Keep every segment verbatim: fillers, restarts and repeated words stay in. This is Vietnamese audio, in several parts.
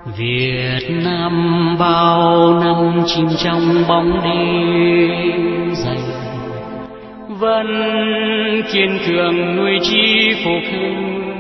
Việt Nam bao năm chìm trong bóng đêm dày, vẫn kiên cường nuôi chi phục hưng.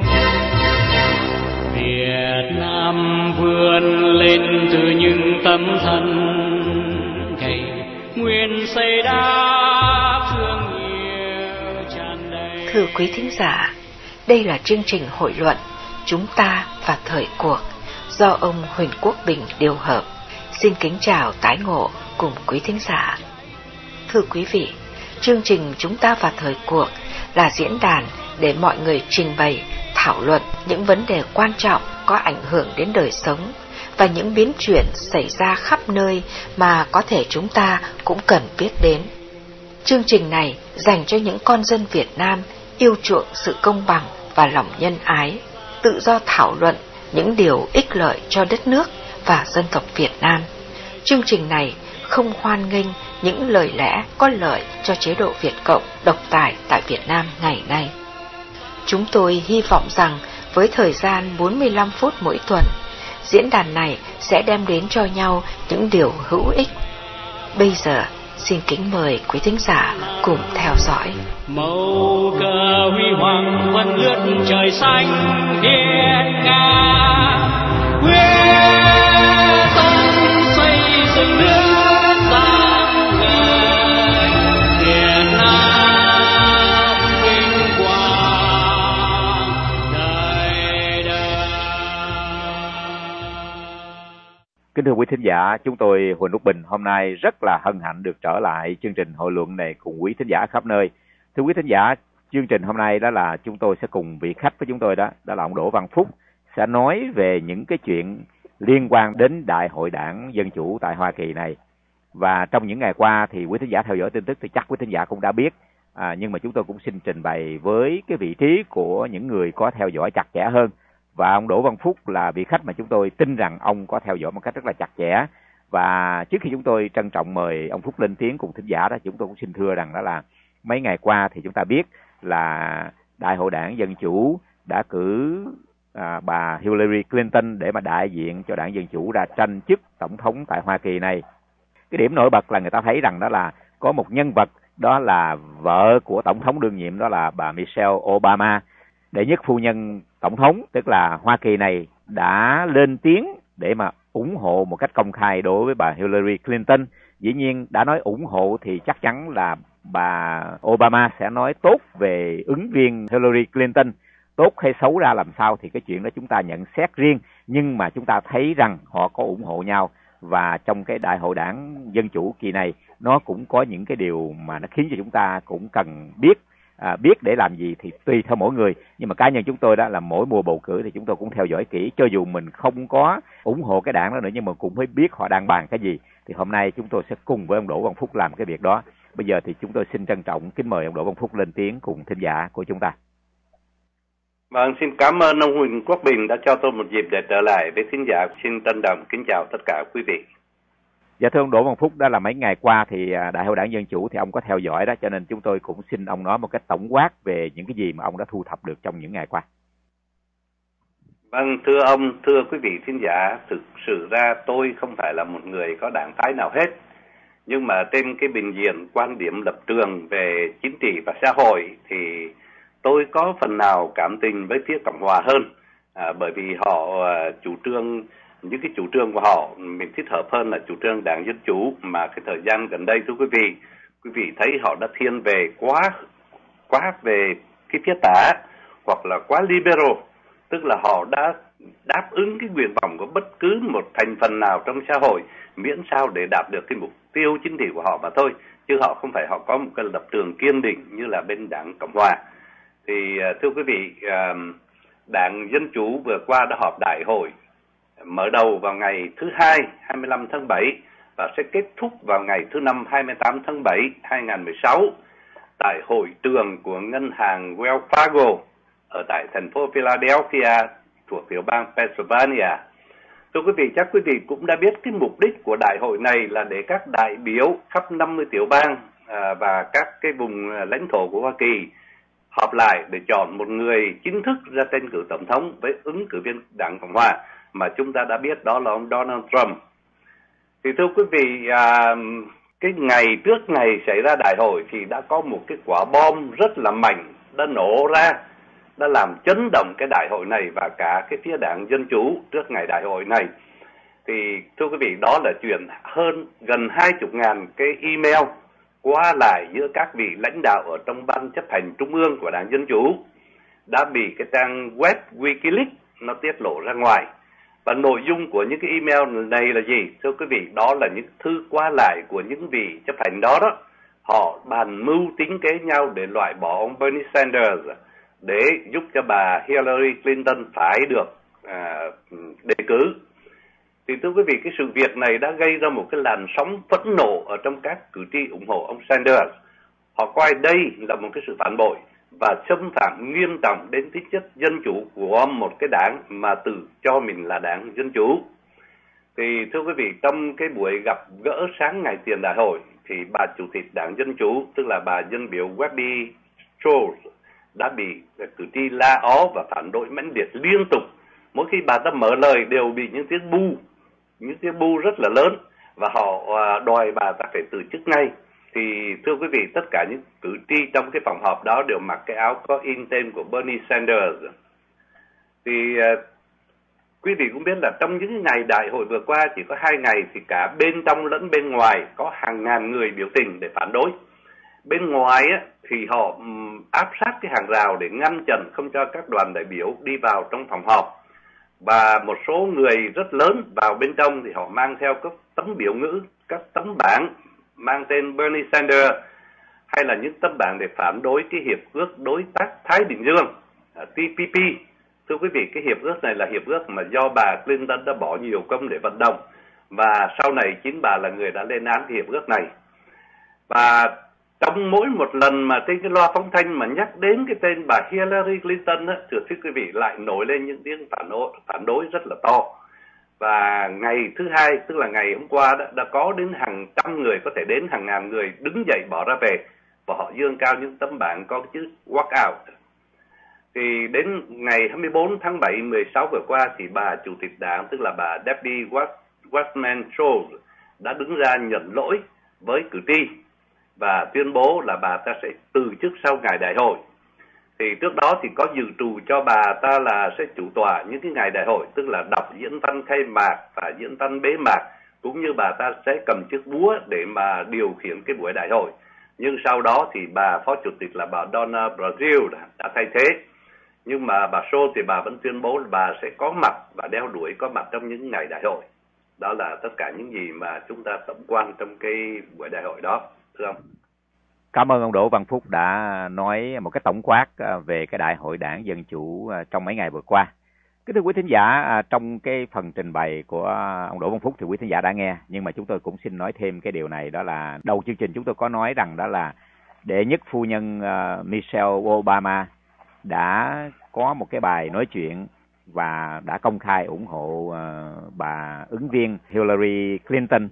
Việt Nam vươn lên từ những tấm thân gầy, nguyện xây đáp thương yêu tràn đầy. Thưa quý thính giả, đây là chương trình hội luận Chúng ta và thời cuộc do ông Huỳnh Quốc Bình điều hợp. Xin kính chào tái ngộ cùng quý thính giả. Thưa quý vị, chương trình Chúng ta và thời cuộc là diễn đàn để mọi người trình bày, thảo luận những vấn đề quan trọng có ảnh hưởng đến đời sống và những biến chuyển xảy ra khắp nơi mà có thể chúng ta cũng cần biết đến. Chương trình này dành cho những con dân Việt Nam yêu chuộng sự công bằng và lòng nhân ái, tự do thảo luận những điều ích lợi cho đất nước và dân tộc Việt Nam. Chương trình này không hoan nghênh những lời lẽ có lợi cho chế độ Việt Cộng độc tài tại Việt Nam ngày nay. Chúng tôi hy vọng rằng với thời gian bốn mươi lăm phút mỗi tuần, diễn đàn này sẽ đem đến cho nhau những điều hữu ích. Bây giờ, xin kính mời quý thính giả cùng theo dõi. Màu cờ huy hoàng vẫn lướt trời xanh hiên ngang, quyết tâm xây dựng nước giang người Việt Nam vinh quang đời đời. Kính thưa quý thính giả, chúng tôi Huỳnh Quốc Bình hôm nay rất là hân hạnh được trở lại chương trình hội luận này cùng quý thính giả khắp nơi. Thưa quý thính giả, chương trình hôm nay đó là chúng tôi sẽ cùng vị khách với chúng tôi đó, đó là ông Đỗ Văn Phúc, sẽ nói về những cái chuyện liên quan đến Đại hội Đảng Dân Chủ tại Hoa Kỳ này. Và trong những ngày qua thì quý thính giả theo dõi tin tức thì chắc quý thính giả cũng đã biết, à, nhưng mà chúng tôi cũng xin trình bày với cái vị trí của những người có theo dõi chặt chẽ hơn. Và ông Đỗ Văn Phúc là vị khách mà chúng tôi tin rằng ông có theo dõi một cách rất là chặt chẽ. Và trước khi chúng tôi trân trọng mời ông Phúc lên tiếng cùng thính giả đó, chúng tôi cũng xin thưa rằng đó là mấy ngày qua thì chúng ta biết là Đại hội Đảng Dân Chủ đã cử à, bà Hillary Clinton để mà đại diện cho Đảng Dân Chủ ra tranh chức tổng thống tại Hoa Kỳ này. Cái điểm nổi bật là người ta thấy rằng đó là có một nhân vật, đó là vợ của tổng thống đương nhiệm, đó là bà Michelle Obama, đệ nhất phu nhân tổng thống, tức là Hoa Kỳ này đã lên tiếng để mà ủng hộ một cách công khai đối với bà Hillary Clinton. Dĩ nhiên đã nói ủng hộ thì chắc chắn là bà Obama sẽ nói tốt về ứng viên Hillary Clinton. Tốt hay xấu ra làm sao thì cái chuyện đó chúng ta nhận xét riêng, nhưng mà chúng ta thấy rằng họ có ủng hộ nhau. Và trong cái Đại hội Đảng Dân Chủ kỳ này, nó cũng có những cái điều mà nó khiến cho chúng ta cũng cần biết. À, biết để làm gì thì tùy theo mỗi người, nhưng mà cá nhân chúng tôi đó là mỗi mùa bầu cử thì chúng tôi cũng theo dõi kỹ, cho dù mình không có ủng hộ cái đảng đó nữa nhưng mà cũng phải biết họ đang bàn cái gì. Thì hôm nay chúng tôi sẽ cùng với ông Đỗ Văn Phúc làm cái việc đó. Bây giờ thì chúng tôi xin trân trọng kính mời ông Đỗ Văn Phúc lên tiếng cùng thính giả của chúng ta. Vâng, xin cảm ơn ông Huỳnh Quốc Bình đã cho tôi một dịp để trở lại với thính giả. Xin trân trọng kính chào tất cả quý vị. Dạ thưa ông Đỗ Văn Phúc, đó là mấy ngày qua thì Đại hội Đảng Dân Chủ thì ông có theo dõi đó, cho nên chúng tôi cũng xin ông nói một cách tổng quát về những cái gì mà ông đã thu thập được trong những ngày qua. Vâng, thưa ông, thưa quý vị thính giả, thực sự ra tôi không phải là một người có đảng phái nào hết. Nhưng mà trên cái bình diện quan điểm lập trường về chính trị và xã hội thì tôi có phần nào cảm tình với phía Cộng hòa hơn. À, bởi vì họ à, chủ trương, những cái chủ trương của họ mình thích hợp hơn là chủ trương Đảng Dân Chủ, mà cái thời gian gần đây thưa quý vị, quý vị thấy họ đã thiên về quá quá về cái phía tả hoặc là quá liberal, tức là họ đã đáp ứng cái nguyện vọng của bất cứ một thành phần nào trong xã hội miễn sao để đạt được cái mục tiêu chính trị của họ mà thôi, chứ họ không phải họ có một cái lập trường kiên định như là bên Đảng Cộng hòa. Thì thưa quý vị, Đảng Dân Chủ vừa qua đã họp đại hội mở đầu vào ngày thứ hai, hai mươi lăm tháng bảy và sẽ kết thúc vào ngày thứ năm, hai mươi tám tháng bảy, hai nghìn không trăm mười sáu tại hội trường của ngân hàng Wells Fargo ở tại thành phố Philadelphia thuộc tiểu bang Pennsylvania. Thưa quý vị, chắc quý vị cũng đã biết cái mục đích của đại hội này là để các đại biểu khắp năm mươi tiểu bang à, và các cái vùng lãnh thổ của Hoa Kỳ họp lại để chọn một người chính thức ra tranh cử tổng thống với ứng cử viên Đảng Cộng hòa. mà chúng ta đã biết, đó là ông Donald Trump. Thì thưa quý vị, à, cái ngày trước ngày xảy ra đại hội thì đã có một cái quả bom rất là mạnh đã nổ ra, đã làm chấn động cái đại hội này và cả cái phía đảng Dân Chủ trước ngày đại hội này. Thì thưa quý vị, đó là chuyện hơn gần hai chục ngàn cái email qua lại giữa các vị lãnh đạo ở trong ban chấp hành trung ương của đảng Dân Chủ đã bị cái trang web Wikileaks nó tiết lộ ra ngoài. Và nội dung của những cái email này là gì? Thưa quý vị, đó là những thư qua lại của những vị chấp hành đó đó. Họ bàn mưu tính kế nhau để loại bỏ ông Bernie Sanders, để giúp cho bà Hillary Clinton phải được à, đề cử. Thì thưa quý vị, cái sự việc này đã gây ra một cái làn sóng phẫn nộ ở trong các cử tri ủng hộ ông Sanders. Họ coi đây là một cái sự phản bội và xâm phạm nghiêm trọng đến tính chất dân chủ của một cái đảng mà tự cho mình là đảng Dân Chủ. Thì thưa quý vị, trong cái buổi gặp gỡ sáng ngày tiền đại hội thì bà chủ tịch đảng Dân Chủ, tức là bà dân biểu Webby Schultz, đã bị cử tri la ó và phản đối mãnh liệt liên tục. Mỗi khi bà ta mở lời đều bị những tiếng bu, những tiếng bu rất là lớn, và họ đòi bà ta phải từ chức ngay. Thì thưa quý vị, tất cả những cử tri trong cái phòng họp đó đều mặc cái áo có in tên của Bernie Sanders. Thì uh, quý vị cũng biết là trong những ngày đại hội vừa qua chỉ có hai ngày thì cả bên trong lẫn bên ngoài có hàng ngàn người biểu tình để phản đối. Bên ngoài á, thì họ um, áp sát cái hàng rào để ngăn chặn không cho các đoàn đại biểu đi vào trong phòng họp. Và một số người rất lớn vào bên trong thì họ mang theo các tấm biểu ngữ, các tấm bảng mang tên Bernie Sanders, hay là những tấm bảng để phản đối cái hiệp ước đối tác Thái Bình Dương, T P P. Thưa quý vị, cái hiệp ước này là hiệp ước mà do bà Clinton đã bỏ nhiều công để vận động, và sau này chính bà là người đã lên án cái hiệp ước này. Và trong mỗi một lần mà trên cái loa phóng thanh mà nhắc đến cái tên bà Hillary Clinton á, thưa quý vị, lại nổi lên những tiếng phản đối, phản đối rất là to. Và ngày thứ hai, tức là ngày hôm qua, đã, đã có đến hàng trăm người, có thể đến hàng ngàn người đứng dậy bỏ ra về, và họ giương cao những tấm bảng có chữ walk out. Thì đến ngày hai mươi bốn tháng bảy mười sáu vừa qua thì bà chủ tịch đảng, tức là bà Debbie Wasserman Schultz, đã đứng ra nhận lỗi với cử tri và tuyên bố là bà ta sẽ từ chức sau ngày đại hội. Thì trước đó thì có dự trù cho bà ta là sẽ chủ tọa những cái ngày đại hội, tức là đọc diễn văn khai mạc và diễn văn bế mạc, cũng như bà ta sẽ cầm chiếc búa để mà điều khiển cái buổi đại hội. Nhưng sau đó thì bà phó chủ tịch là bà Donna Brazile đã, đã thay thế. Nhưng mà bà Schultz thì bà vẫn tuyên bố là bà sẽ có mặt và đeo đuổi có mặt trong những ngày đại hội. Đó là tất cả những gì mà chúng ta tổng quan trong cái buổi đại hội đó, thưa ông. Cảm ơn ông Đỗ Văn Phúc đã nói một cái tổng quát về cái Đại hội Đảng Dân Chủ trong mấy ngày vừa qua. Kính thưa quý thính giả, trong cái phần trình bày của ông Đỗ Văn Phúc thì quý thính giả đã nghe, nhưng mà chúng tôi cũng xin nói thêm cái điều này, đó là đầu chương trình chúng tôi có nói rằng đó là đệ nhất phu nhân Michelle Obama đã có một cái bài nói chuyện và đã công khai ủng hộ bà ứng viên Hillary Clinton,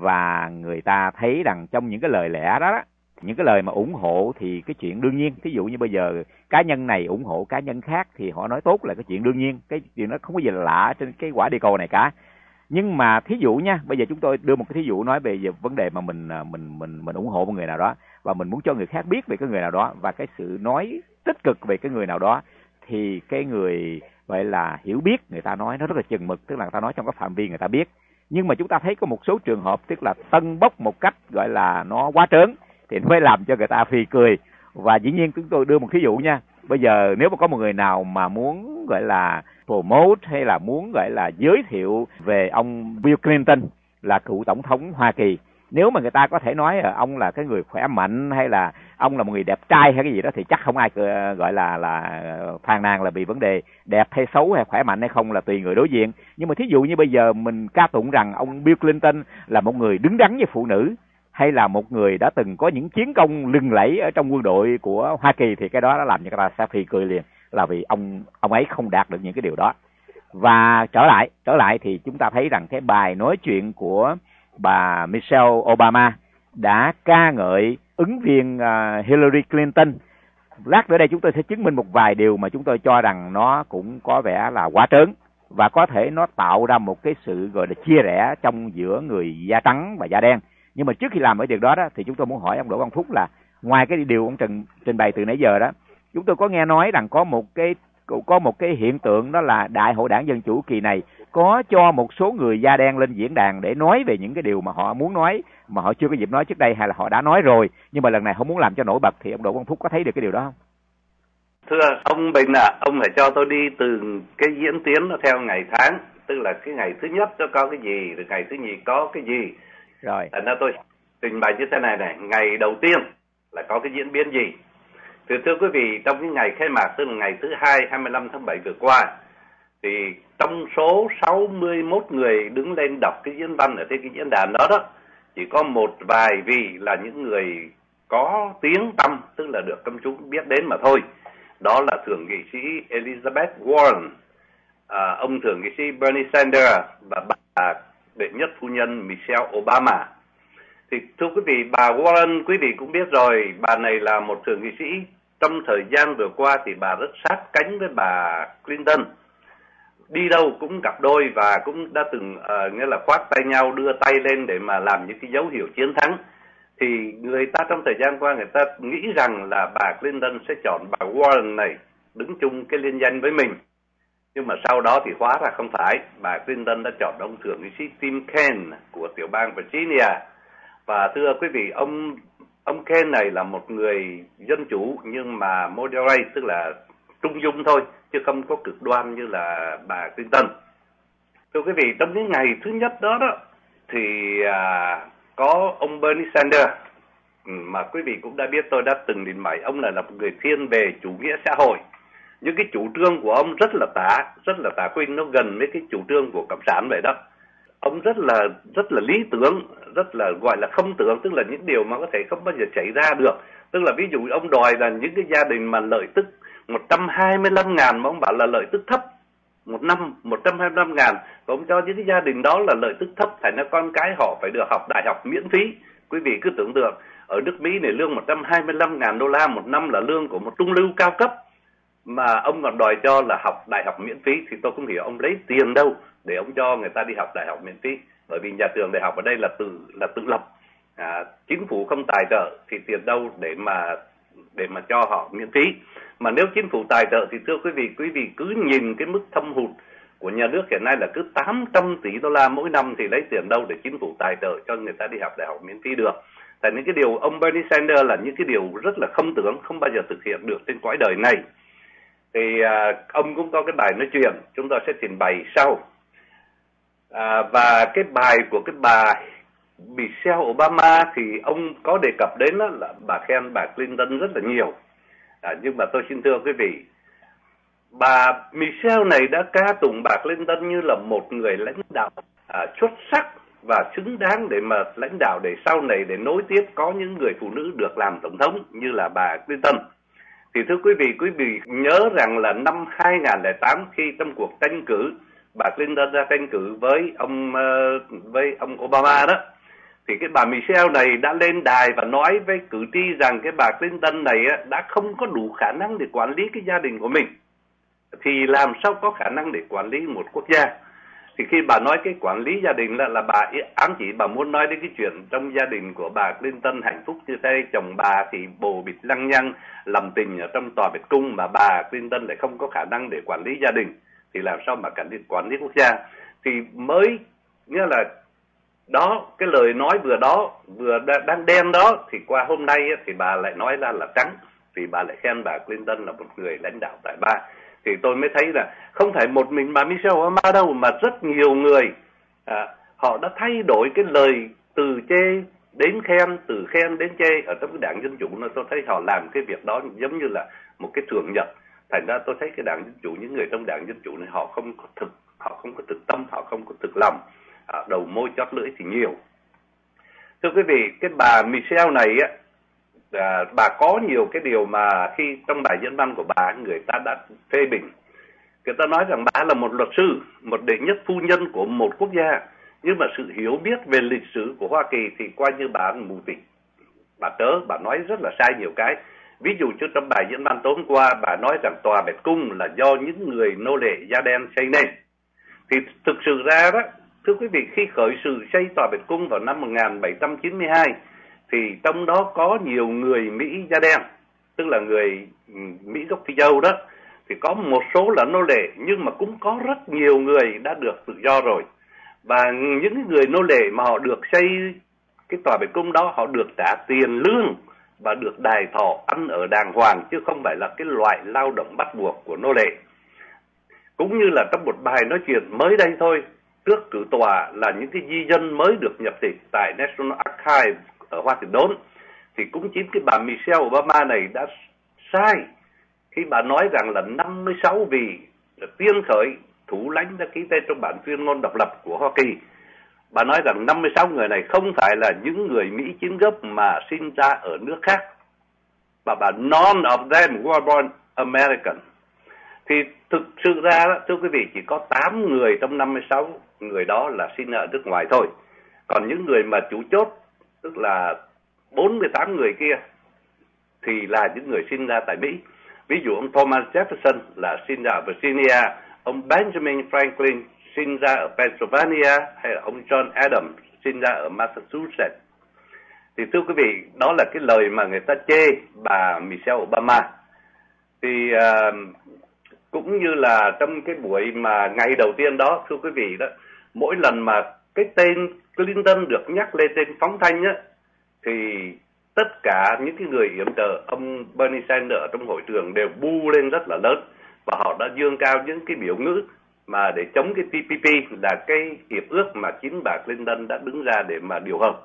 và người ta thấy rằng trong những cái lời lẽ đó, đó những cái lời mà ủng hộ thì cái chuyện đương nhiên. Thí dụ như bây giờ cá nhân này ủng hộ cá nhân khác thì họ nói tốt là cái chuyện đương nhiên, cái chuyện đó không có gì là lạ trên cái quả địa cầu này cả. Nhưng mà thí dụ nha, bây giờ chúng tôi đưa một cái thí dụ nói về vấn đề mà mình mình mình mình ủng hộ một người nào đó và mình muốn cho người khác biết về cái người nào đó, và cái sự nói tích cực về cái người nào đó, thì cái người gọi là hiểu biết người ta nói nó rất là chừng mực, tức là người ta nói trong cái phạm vi người ta biết. Nhưng mà chúng ta thấy có một số trường hợp tức là tân bốc một cách gọi là nó quá trớn thì nó mới làm cho người ta phì cười. Và dĩ nhiên chúng tôi đưa một thí dụ nha, bây giờ nếu mà có một người nào mà muốn gọi là promote hay là muốn gọi là giới thiệu về ông Bill Clinton là cựu tổng thống Hoa Kỳ, nếu mà người ta có thể nói ông là cái người khỏe mạnh hay là ông là một người đẹp trai hay cái gì đó thì chắc không ai gọi là là phàn nàn là vì vấn đề đẹp hay xấu hay khỏe mạnh hay không, là tùy người đối diện. Nhưng mà thí dụ như bây giờ mình ca tụng rằng ông Bill Clinton là một người đứng đắn với phụ nữ, hay là một người đã từng có những chiến công lừng lẫy ở trong quân đội của Hoa Kỳ, thì cái đó đã làm cho người ta sẽ phì cười liền, là vì ông ông ấy không đạt được những cái điều đó. Và trở lại trở lại thì chúng ta thấy rằng cái bài nói chuyện của bà Michelle Obama đã ca ngợi ứng viên uh, Hillary Clinton. Lát nữa đây chúng tôi sẽ chứng minh một vài điều mà chúng tôi cho rằng nó cũng có vẻ là quá trớn. và có thể nó tạo ra một cái sự gọi là chia rẽ trong giữa người da trắng và da đen. Nhưng mà trước khi làm ở việc đó, đó thì chúng tôi muốn hỏi ông Đỗ Văn Phúc là ngoài cái điều ông trình trình bày từ nãy giờ đó, chúng tôi có nghe nói rằng có một cái có một cái hiện tượng, đó là Đại hội Đảng Dân Chủ kỳ này có cho một số người da đen lên diễn đàn để nói về những cái điều mà họ muốn nói mà họ chưa có dịp nói trước đây, hay là họ đã nói rồi nhưng mà lần này họ muốn làm cho nổi bật. Thì ông Đỗ Văn Phúc có thấy được cái điều đó không? Thưa ông Bình ạ, à, ông phải cho tôi đi từ cái diễn tiến nó theo ngày tháng, tức là cái ngày thứ nhất nó có cái gì, rồi ngày thứ nhì có cái gì. Rồi. Thành ra tôi trình bày như thế này này, ngày đầu tiên là có cái diễn biến gì. Thì thưa quý vị, trong cái ngày khai mạc, tức là ngày thứ hai, hai mươi lăm tháng bảy vừa qua, thì trong số sáu mươi mốt người đứng lên đọc cái diễn văn ở trên cái diễn đàn đó đó, chỉ có một vài vị là những người có tiếng tăm, tức là được công chúng biết đến mà thôi. Đó là thượng nghị sĩ Elizabeth Warren, à, ông thượng nghị sĩ Bernie Sanders và bà đệ nhất phu nhân Michelle Obama. Thì thưa quý vị, bà Warren quý vị cũng biết rồi, bà này là một thượng nghị sĩ. Trong thời gian vừa qua thì bà rất sát cánh với bà Clinton, đi đâu cũng cặp đôi và cũng đã từng uh, nghĩa là khoác tay nhau, đưa tay lên để mà làm những cái dấu hiệu chiến thắng. Thì người ta trong thời gian qua người ta nghĩ rằng là bà Clinton sẽ chọn bà Warren này đứng chung cái liên danh với mình. Nhưng mà sau đó thì hóa ra không phải, bà Clinton đã chọn ông thượng nghị sĩ Tim Kaine của tiểu bang Virginia. Và thưa quý vị, ông ông Kaine này là một người dân chủ nhưng mà moderate, tức là trung dung thôi, chứ không có cực đoan như là bà Clinton. Thưa quý vị, trong cái ngày thứ nhất đó đó thì à, có ông Bernie Sanders, mà quý vị cũng đã biết, tôi đã từng trình bày ông là, là một người thiên về chủ nghĩa xã hội. Những cái chủ trương của ông rất là tả, rất là tả khuynh, nó gần với cái chủ trương của cộng sản vậy đó. Ông rất là rất là lý tưởng, rất là gọi là không tưởng, tức là những điều mà có thể không bao giờ xảy ra được. Tức là ví dụ ông đòi là những cái gia đình mà lợi tức một trăm hai mươi lăm ngàn mà ông bảo là lợi tức thấp, một năm một trăm hai mươi lăm ngàn, và ông cho những cái gia đình đó là lợi tức thấp, thành ra con cái họ phải được học đại học miễn phí. Quý vị cứ tưởng tượng, ở nước Mỹ này lương một trăm hai mươi lăm ngàn đô la một năm là lương của một trung lưu cao cấp, mà ông còn đòi cho là học đại học miễn phí, thì tôi không hiểu ông lấy tiền đâu để ông cho người ta đi học đại học miễn phí. Bởi vì nhà trường đại học ở đây là tự là tự lập, à, chính phủ không tài trợ thì tiền đâu để mà để mà cho họ miễn phí. Mà nếu chính phủ tài trợ thì thưa quý vị, quý vị cứ nhìn cái mức thâm hụt của nhà nước hiện nay là cứ tám trăm tỷ đô la mỗi năm, thì lấy tiền đâu để chính phủ tài trợ cho người ta đi học đại học miễn phí được. Tại những cái điều ông Bernie Sanders là những cái điều rất là không tưởng, không bao giờ thực hiện được trên cõi đời này. Thì à, ông cũng có cái bài nói chuyện, chúng tôi sẽ trình bày sau. À, và cái bài của cái bà Michelle Obama thì ông có đề cập đến đó là bà khen bà Clinton rất là nhiều. À, nhưng mà tôi xin thưa quý vị, bà Michelle này đã ca tụng bà Clinton như là một người lãnh đạo à, xuất sắc và xứng đáng để mà lãnh đạo để sau này để nối tiếp có những người phụ nữ được làm tổng thống như là bà Clinton. Thì thưa quý vị, quý vị nhớ rằng là năm hai nghìn không trăm lẻ tám khi trong cuộc tranh cử, bà Clinton ra tranh cử với ông uh, với ông Obama đó, thì cái bà Michelle này đã lên đài và nói với cử tri rằng cái bà Clinton này á, đã không có đủ khả năng để quản lý cái gia đình của mình, thì làm sao có khả năng để quản lý một quốc gia. Thì khi bà nói cái quản lý gia đình là, là bà ám chỉ bà muốn nói đến cái chuyện trong gia đình của bà Clinton hạnh phúc như thế, chồng bà thì bồ bịch lăng nhăng làm tình ở trong tòa Bạch Cung, mà bà Clinton lại không có khả năng để quản lý gia đình, thì làm sao mà quản lý quốc gia. Thì mới nghĩa là đó, cái lời nói vừa đó vừa đang đen đó, thì qua hôm nay thì bà lại nói ra là trắng, thì bà lại khen bà Clinton là một người lãnh đạo tài ba. Thì tôi mới thấy là không phải một mình bà Michelle Obama đâu, mà rất nhiều người à, họ đã thay đổi cái lời từ chê đến khen, từ khen đến chê ở trong cái đảng Dân Chủ. Nó tôi thấy họ làm cái việc đó giống như là một cái thường nhật. Thành ra tôi thấy cái đảng Dân Chủ, những người trong đảng Dân Chủ này họ không có thực, họ không có thực tâm, họ không có thực lòng, à, đầu môi chót lưỡi thì nhiều. Thưa quý vị, cái bà Michelle này á, à, bà có nhiều cái điều mà khi trong bài diễn văn của bà, người ta đã phê bình. Người ta nói rằng bà là một luật sư, một đệ nhất phu nhân của một quốc gia, nhưng mà sự hiểu biết về lịch sử của Hoa Kỳ thì coi như bà mù tịt, bà tớ, bà nói rất là sai nhiều cái. Ví dụ như trong bài diễn văn tối hôm qua, bà nói rằng tòa Bạch Cung là do những người nô lệ da đen xây nên. Thì thực sự ra đó, thưa quý vị, khi khởi sự xây Tòa Bạch Cung vào năm một nghìn bảy trăm chín mươi hai, thì trong đó có nhiều người Mỹ da đen, tức là người Mỹ gốc Phi Châu đó, thì có một số là nô lệ, nhưng mà cũng có rất nhiều người đã được tự do rồi. Và những người nô lệ mà họ được xây cái Tòa Bạch Cung đó, họ được trả tiền lương và được đài thọ ăn ở đàng hoàng, chứ không phải là cái loại lao động bắt buộc của nô lệ. Cũng như là trong một bài nói chuyện mới đây thôi, trước cử tòa là những cái di dân mới được nhập tịch tại National Archives ở Washington, thì cũng chính cái bà Michelle Obama này đã sai khi bà nói rằng là năm mươi sáu vị là tiên khởi thủ lãnh đã ký tên trong bản tuyên ngôn độc lập của Hoa Kỳ. Bà nói rằng năm mươi sáu người này không phải là những người Mỹ chính gốc mà sinh ra ở nước khác, và bà none of them were born American. Thì thực sự ra, thưa quý vị, chỉ có tám người trong năm mươi sáu người đó là sinh ở nước ngoài thôi. Còn những người mà chủ chốt, tức là bốn mươi tám người kia, thì là những người sinh ra tại Mỹ. Ví dụ ông Thomas Jefferson là sinh ra ở Virginia, ông Benjamin Franklin sinh ra ở Pennsylvania, hay là ông John Adams sinh ra ở Massachusetts. Thì thưa quý vị, đó là cái lời mà người ta chê bà Michelle Obama. Thì uh, cũng như là trong cái buổi mà ngày đầu tiên đó, thưa quý vị đó, mỗi lần mà cái tên Clinton được nhắc lên trên phóng thanh á, thì tất cả những cái người yểm trợ ông Bernie Sanders ở trong hội trường đều bu lên rất là lớn, và họ đã dương cao những cái biểu ngữ mà để chống cái T P P, là cái hiệp ước mà chính bà Clinton đã đứng ra để mà điều hành.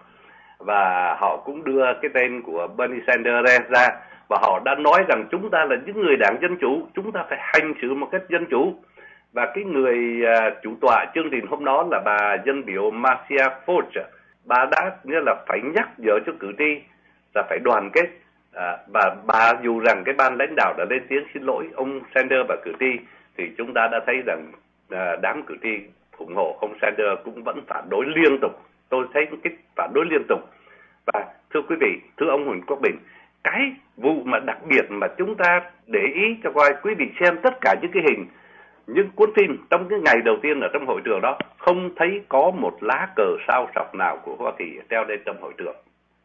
Và họ cũng đưa cái tên của Bernie Sanders ra, và họ đã nói rằng chúng ta là những người đảng Dân Chủ, chúng ta phải hành xử một cách dân chủ. Và cái người uh, chủ tọa chương trình hôm đó là bà dân biểu Marcia Fudge, bà đã nghĩa là phải nhắc nhở cho cử tri là phải đoàn kết. À, và bà dù rằng cái ban lãnh đạo đã lên tiếng xin lỗi ông Sanders và cử tri, thì chúng ta đã thấy rằng à, đám cử tri ủng hộ ông Sanders cũng vẫn phản đối liên tục. Tôi thấy cái phản đối liên tục. Và thưa quý vị, thưa ông Huỳnh Quốc Bình, cái vụ mà đặc biệt mà chúng ta để ý cho coi, quý vị xem tất cả những cái hình, những cuốn phim trong cái ngày đầu tiên ở trong hội trường đó, không thấy có một lá cờ sao sọc nào của Hoa Kỳ treo lên trong hội trường.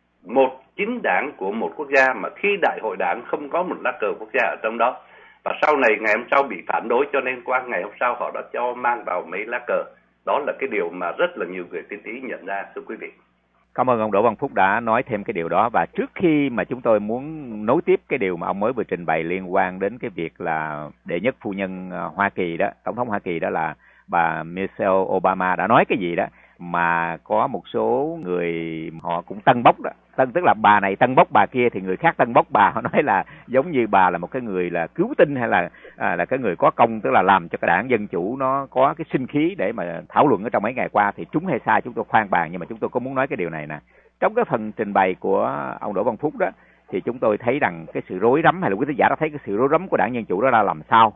Một chính đảng của một quốc gia mà khi đại hội đảng không có một lá cờ quốc gia ở trong đó. Và sau này ngày hôm sau bị phản đối, cho nên qua ngày hôm sau họ đã cho mang vào mấy lá cờ. Đó là cái điều mà rất là nhiều người tiên trí nhận ra, thưa quý vị. Cảm ơn ông Đỗ Văn Phúc đã nói thêm cái điều đó. Và trước khi mà chúng tôi muốn nối tiếp cái điều mà ông mới vừa trình bày liên quan đến cái việc là đệ nhất phu nhân Hoa Kỳ đó, Tổng thống Hoa Kỳ đó là bà Michelle Obama đã nói cái gì đó, mà có một số người họ cũng tân bốc đó, tân tức là bà này tân bốc bà kia thì người khác tân bốc bà, họ nói là giống như bà là một cái người là cứu tinh, hay là à, là cái người có công, tức là làm cho cái đảng Dân Chủ nó có cái sinh khí để mà thảo luận ở trong mấy ngày qua. Thì trúng hay sai chúng tôi khoan bàn, nhưng mà chúng tôi có muốn nói cái điều này nè. Trong cái phần trình bày của ông Đỗ Văn Phúc đó, thì chúng tôi thấy rằng cái sự rối rắm, hay là quý khán giả đã thấy cái sự rối rắm của đảng Dân Chủ đó là làm sao.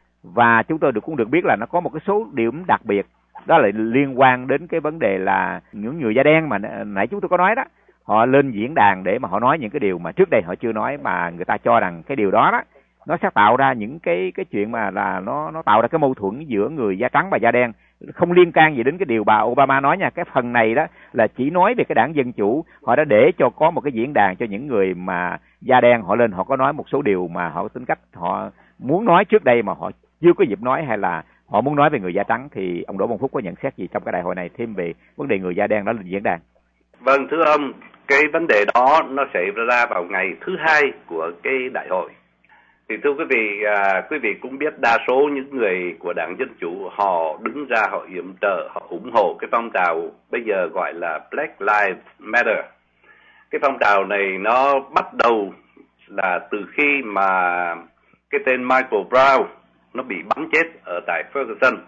Và chúng tôi được cũng được biết là nó có một cái số điểm đặc biệt, đó là liên quan đến cái vấn đề là những người da đen mà nãy chúng tôi có nói đó, họ lên diễn đàn để mà họ nói những cái điều mà trước đây họ chưa nói, mà người ta cho rằng cái điều đó đó nó sẽ tạo ra những cái cái chuyện mà là nó nó tạo ra cái mâu thuẫn giữa người da trắng và da đen, không liên can gì đến cái điều bà Obama nói nha. Cái phần này đó là chỉ nói về cái đảng Dân Chủ, họ đã để cho có một cái diễn đàn cho những người mà da đen họ lên, họ có nói một số điều mà họ tính cách họ muốn nói trước đây mà họ chưa có dịp nói, hay là họ muốn nói về người da trắng. Thì ông Đỗ Văn Phúc có nhận xét gì trong cái đại hội này thêm về vấn đề người da đen đó lên diễn đàn? Vâng, thưa ông, cái vấn đề đó nó xảy ra vào ngày thứ hai của cái đại hội. Thì thưa quý vị, à, quý vị cũng biết đa số những người của đảng Dân Chủ họ đứng ra, họ yểm trợ, họ ủng hộ cái phong trào bây giờ gọi là Black Lives Matter. Cái phong trào này nó bắt đầu là từ khi mà cái tên Michael Brown nó bị bắn chết ở tại Ferguson.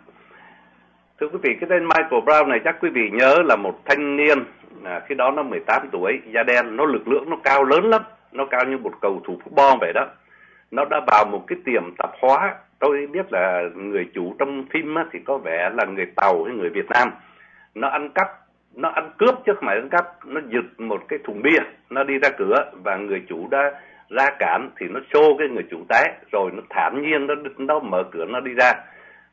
Thưa quý vị, cái tên Michael Brown này chắc quý vị nhớ là một thanh niên, à, khi đó nó mười tám tuổi, da đen, nó lực lượng, nó cao lớn lắm, nó cao như một cầu thủ football vậy đó. Nó đã vào một cái tiệm tạp hóa, tôi biết là người chủ trong phim á, thì có vẻ là người Tàu hay người Việt Nam. Nó ăn cắp, nó ăn cướp chứ không phải ăn cắp, nó giật một cái thùng bia, nó đi ra cửa và người chủ đã ra cản thì nó xô cái người chủ té, rồi nó thản nhiên nó nó mở cửa nó đi ra.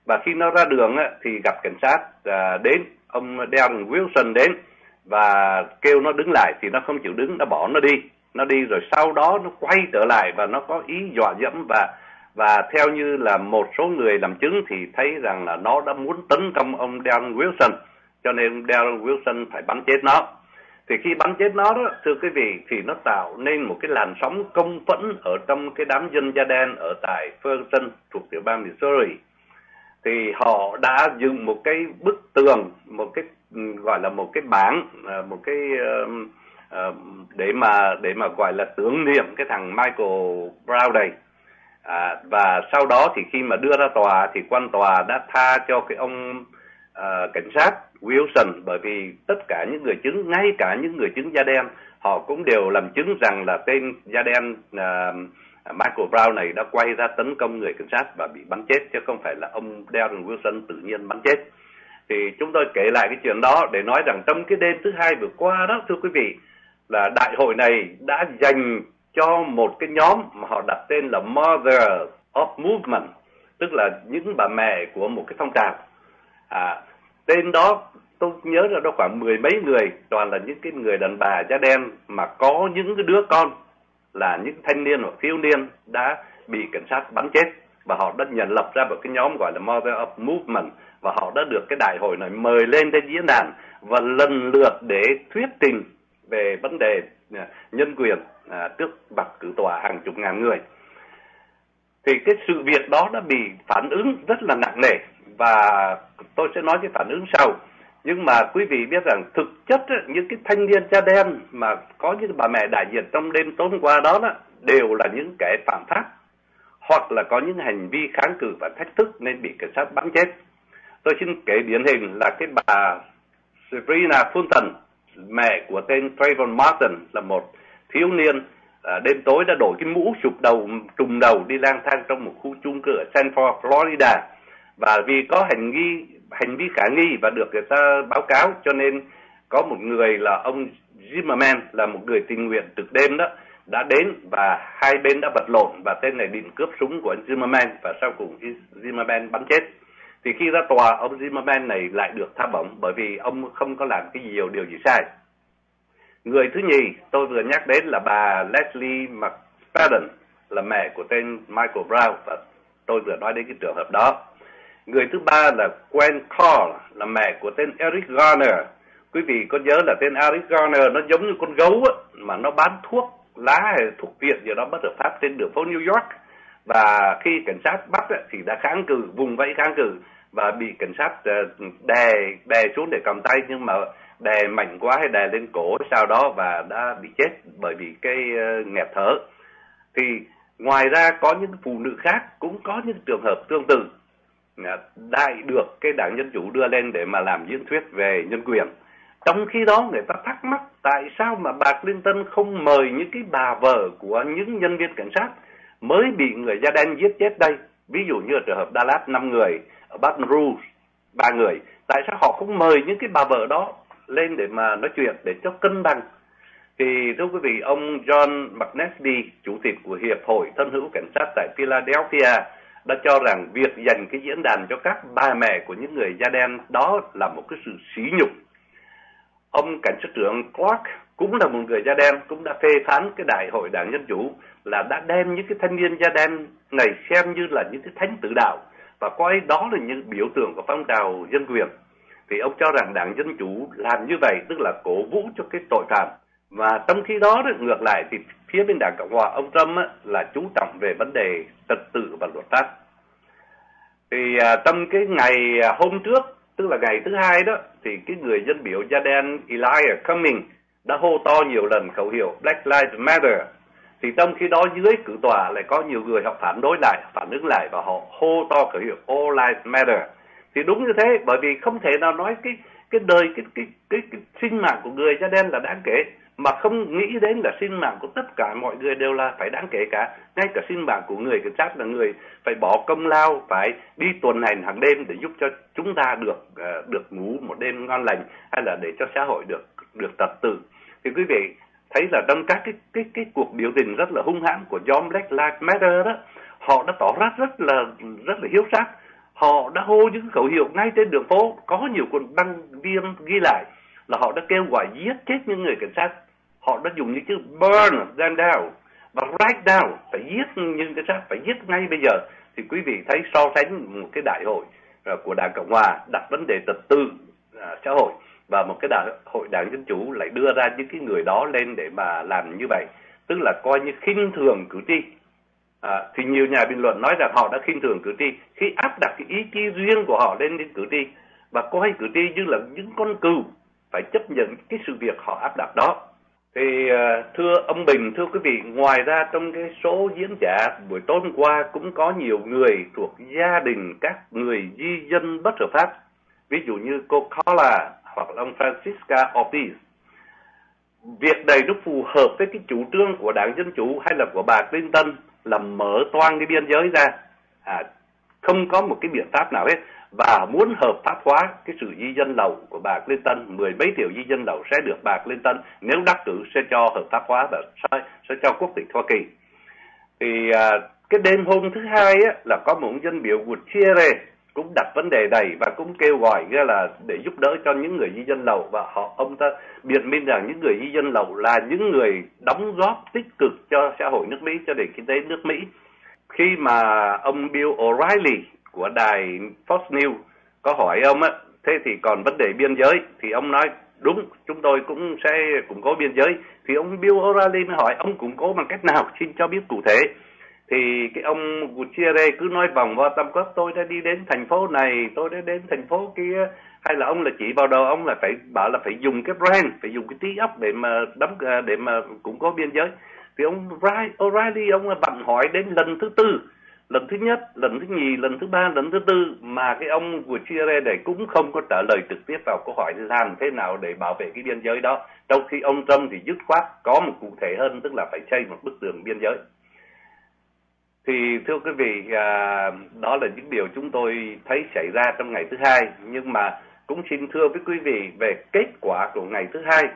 Và khi nó ra đường á, thì gặp cảnh sát à, đến, ông Darren Wilson đến và kêu nó đứng lại thì nó không chịu đứng, nó bỏ nó đi. Nó đi rồi sau đó nó quay trở lại và nó có ý dọa dẫm và và theo như là một số người làm chứng thì thấy rằng là nó đã muốn tấn công ông Darren Wilson, cho nên Darren Wilson phải bắn chết nó. Thì khi bắn chết nó đó, thưa quý vị, thì nó tạo nên một cái làn sóng công phẫn ở trong cái đám dân da đen ở tại Ferguson thuộc tiểu bang Missouri. Thì họ đã dựng một cái bức tường, một cái gọi là một cái bảng, một cái uh, uh, để mà để mà gọi là tưởng niệm cái thằng Michael Brown này. À, và sau đó thì khi mà đưa ra tòa thì quan tòa đã tha cho cái ông uh, cảnh sát Wilson, bởi vì tất cả những người chứng, ngay cả những người chứng da đen, họ cũng đều làm chứng rằng là tên da đen uh, Michael Brown này đã quay ra tấn công người cảnh sát và bị bắn chết, chứ không phải là ông Darren Wilson tự nhiên bắn chết. Thì chúng tôi kể lại cái chuyện đó để nói rằng trong cái đêm thứ hai vừa qua đó, thưa quý vị, là đại hội này đã dành cho một cái nhóm mà họ đặt tên là Mother of Movement, tức là những bà mẹ của một cái phong trào. À, tên đó tôi nhớ là đó khoảng mười mấy người, toàn là những cái người đàn bà da đen mà có những cái đứa con là những thanh niên hoặc thiếu niên đã bị cảnh sát bắn chết, và họ đã nhận lập ra một cái nhóm gọi là Mother of Movement, và họ đã được cái đại hội này mời lên trên diễn đàn và lần lượt để thuyết trình về vấn đề nhân quyền à, trước mặt cử tòa hàng chục ngàn người. Thì cái sự việc đó đã bị phản ứng rất là nặng nề, và tôi sẽ nói cái phản ứng sau. Nhưng mà quý vị biết rằng thực chất á, những cái thanh niên da đen mà có những bà mẹ đại diện trong đêm tối hôm qua đó, đó đều là những kẻ phạm pháp hoặc là có những hành vi kháng cự và thách thức nên bị cảnh sát bắn chết. Tôi xin kể điển hình là cái bà Sabrina Fulton, mẹ của tên Trayvon Martin, là một thiếu niên à, đêm tối đã đổi cái mũ sụp đầu, trùm đầu đi lang thang trong một khu chung cư ở Sanford, Florida. Và vì có hành vi hành vi khả nghi và được người ta báo cáo, cho nên có một người là ông Zimmerman, là một người tình nguyện trực đêm đó, đã đến và hai bên đã vật lộn và tên này định cướp súng của anh Zimmerman, và sau cùng Zimmerman bắn chết. Thì khi ra tòa, ông Zimmerman này lại được tha bổng bởi vì ông không có làm cái nhiều điều gì sai. Người thứ nhì tôi vừa nhắc đến là bà Leslie McFadden, là mẹ của tên Michael Brown, và tôi vừa nói đến cái trường hợp đó. Người thứ ba là Gwen Carl, là mẹ của tên Eric Garner. Quý vị có nhớ là tên Eric Garner nó giống như con gấu á, mà nó bán thuốc lá hay thuốc viện gì đó bất hợp pháp trên đường phố New York. Và khi cảnh sát bắt á, thì đã kháng cự, vùng vẫy kháng cự và bị cảnh sát đè đè xuống để cầm tay, nhưng mà đè mạnh quá hay đè lên cổ sau đó và đã bị chết bởi vì cái nghẹt thở. Thì ngoài ra có những phụ nữ khác cũng có những trường hợp tương tự đại được cái đảng Dân Chủ đưa lên để mà làm diễn thuyết về nhân quyền. Trong khi đó người ta thắc mắc tại sao mà bà Clinton không mời những cái bà vợ của những nhân viên cảnh sát mới bị người da đen giết chết đây. Ví dụ như ở trường hợp Dallas năm người, ở Baton Rouge ba người. Tại sao họ không mời những cái bà vợ đó lên để mà nói chuyện để cho cân bằng? Thì thưa quý vị, ông John McNasty, chủ tịch của Hiệp hội Thân hữu Cảnh sát tại Philadelphia, đã cho rằng việc dành cái diễn đàn cho các bà mẹ của những người da đen đó là một cái sự sỉ nhục. Ông cảnh sát trưởng Clark cũng là một người da đen, cũng đã phê phán cái đại hội đảng Dân Chủ là đã đem những cái thanh niên da đen này xem như là những cái thánh tử đạo và coi đó là những biểu tượng của phong trào dân quyền. Thì ông cho rằng đảng Dân Chủ làm như vậy tức là cổ vũ cho cái tội phạm. Và trong khi đó, đó ngược lại thì phía bên đảng Cộng hòa, ông Trump á, là chú trọng về vấn đề trật tự và luật pháp. Thì à, trong cái ngày à, hôm trước, tức là ngày thứ hai đó, thì cái người dân biểu da đen Elijah Cummings đã hô to nhiều lần khẩu hiệu Black Lives Matter. Thì trong khi đó dưới cử tòa lại có nhiều người họ phản đối lại, phản ứng lại và họ hô to khẩu hiệu All Lives Matter. Thì đúng như thế, bởi vì không thể nào nói cái cái đời cái cái cái, cái sinh mạng của người da đen là đáng kể mà không nghĩ đến là sinh mạng của tất cả mọi người đều là phải đáng kể cả. Ngay cả sinh mạng của người cảnh sát là người phải bỏ công lao, phải đi tuần hành hàng đêm để giúp cho chúng ta được uh, được ngủ một đêm ngon lành, hay là để cho xã hội được được trật tự. Thì quý vị thấy là trong các cái cái cái cuộc biểu tình rất là hung hãn của nhóm Black Lives Matter đó, họ đã tỏ ra rất là rất là hiếu sát. Họ đã hô những khẩu hiệu ngay trên đường phố, có nhiều cuốn băng viên ghi lại là họ đã kêu gọi giết chết những người cảnh sát. Họ đã dùng những chữ burn them down và write down, phải giết những cảnh sát, phải giết ngay bây giờ. Thì quý vị thấy so sánh một cái đại hội của Đảng Cộng Hòa đặt vấn đề trật tự à, xã hội và một cái đại hội Đảng Dân Chủ lại đưa ra những cái người đó lên để mà làm như vậy, tức là coi như khinh thường cử tri. À, thì nhiều nhà bình luận nói rằng họ đã khinh thường cử tri khi áp đặt cái ý chí riêng của họ lên đến cử tri và coi cử tri như là những con cừu phải chấp nhận cái sự việc họ áp đặt đó. Thì thưa ông Bình, thưa quý vị, ngoài ra trong cái số diễn giả buổi tối hôm qua cũng có nhiều người thuộc gia đình các người di dân bất hợp pháp, ví dụ như cô Carla hoặc là ông Francisca Ortiz. Việc này nó phù hợp với cái chủ trương của Đảng Dân Chủ hay là của bà Clinton là mở toang cái biên giới ra, à, không có một cái biện pháp nào hết, và muốn hợp pháp hóa cái sự di dân lậu của bà Clinton. Mười mấy triệu di dân lậu sẽ được bà Clinton nếu đắc cử sẽ cho hợp pháp hóa và sẽ, sẽ cho quốc tịch Hoa Kỳ. Thì à, cái đêm hôm thứ hai á, là có một dân biểu Gutierrez cũng đặt vấn đề này và cũng kêu gọi là để giúp đỡ cho những người di dân lậu, và họ ông ta biện minh rằng những người di dân lậu là những người đóng góp tích cực cho xã hội nước Mỹ, cho nền kinh tế nước Mỹ. Khi mà ông Bill O'Reilly của đài Fox News có hỏi ông á, thế thì còn vấn đề biên giới, thì ông nói đúng, chúng tôi cũng sẽ củng cố biên giới. Thì ông Bill O'Reilly mới hỏi ông củng cố bằng cách nào, xin cho biết cụ thể. Thì cái ông Gutierrez cứ nói vòng vo tam quốc, tôi đã đi đến thành phố này, tôi đã đến thành phố kia, hay là ông là chỉ vào đầu ông là phải bảo là phải dùng cái brain, phải dùng cái trí óc để mà đấm để mà củng cố biên giới. Thì ông O'Reilly ông là vặn hỏi đến lần thứ tư, lần thứ nhất, lần thứ nhì, lần thứ ba, lần thứ tư mà cái ông Gutierrez này cũng không có trả lời trực tiếp vào câu hỏi làm thế nào để bảo vệ cái biên giới đó, trong khi ông Trump thì dứt khoát có một cụ thể hơn, tức là phải xây một bức tường biên giới. Thì thưa quý vị, à, đó là những điều chúng tôi thấy xảy ra trong ngày thứ hai, nhưng mà cũng xin thưa với quý vị về kết quả của ngày thứ hai.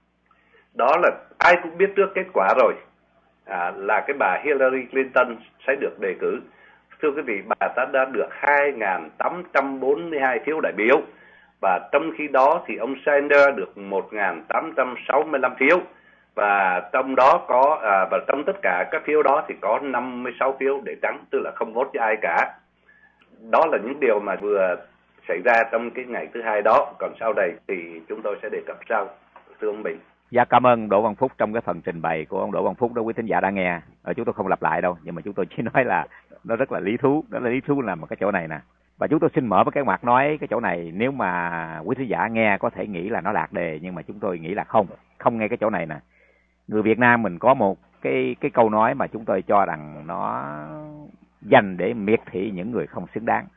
Đó là ai cũng biết trước kết quả rồi, à, là cái bà Hillary Clinton sẽ được đề cử. Thưa quý vị, bà ta đã được hai nghìn tám trăm bốn mươi hai phiếu đại biểu, và trong khi đó thì ông Sanders được một nghìn tám trăm sáu mươi lăm phiếu, và trong đó có à, và trong tất cả các phiếu đó thì có năm mươi sáu phiếu để trắng, tức là không vote cho ai cả. Đó là những điều mà vừa xảy ra trong cái ngày thứ hai đó. Còn sau đây thì chúng tôi sẽ đề cập sau, thưa ông Bình. Dạ, cảm ơn Đỗ Văn Phúc. Trong cái phần trình bày của ông Đỗ Văn Phúc đó, quý thính giả đã nghe, ở chúng tôi không lặp lại đâu, nhưng mà chúng tôi chỉ nói là nó rất là lý thú. Đó là lý thú là một cái chỗ này nè, và chúng tôi xin mở với cái mặt nói cái chỗ này. Nếu mà quý thính giả nghe có thể nghĩ là nó lạc đề, nhưng mà chúng tôi nghĩ là không, không nghe cái chỗ này nè. Người Việt Nam mình có một cái cái câu nói mà chúng tôi cho rằng nó dành để miệt thị những người không xứng đáng,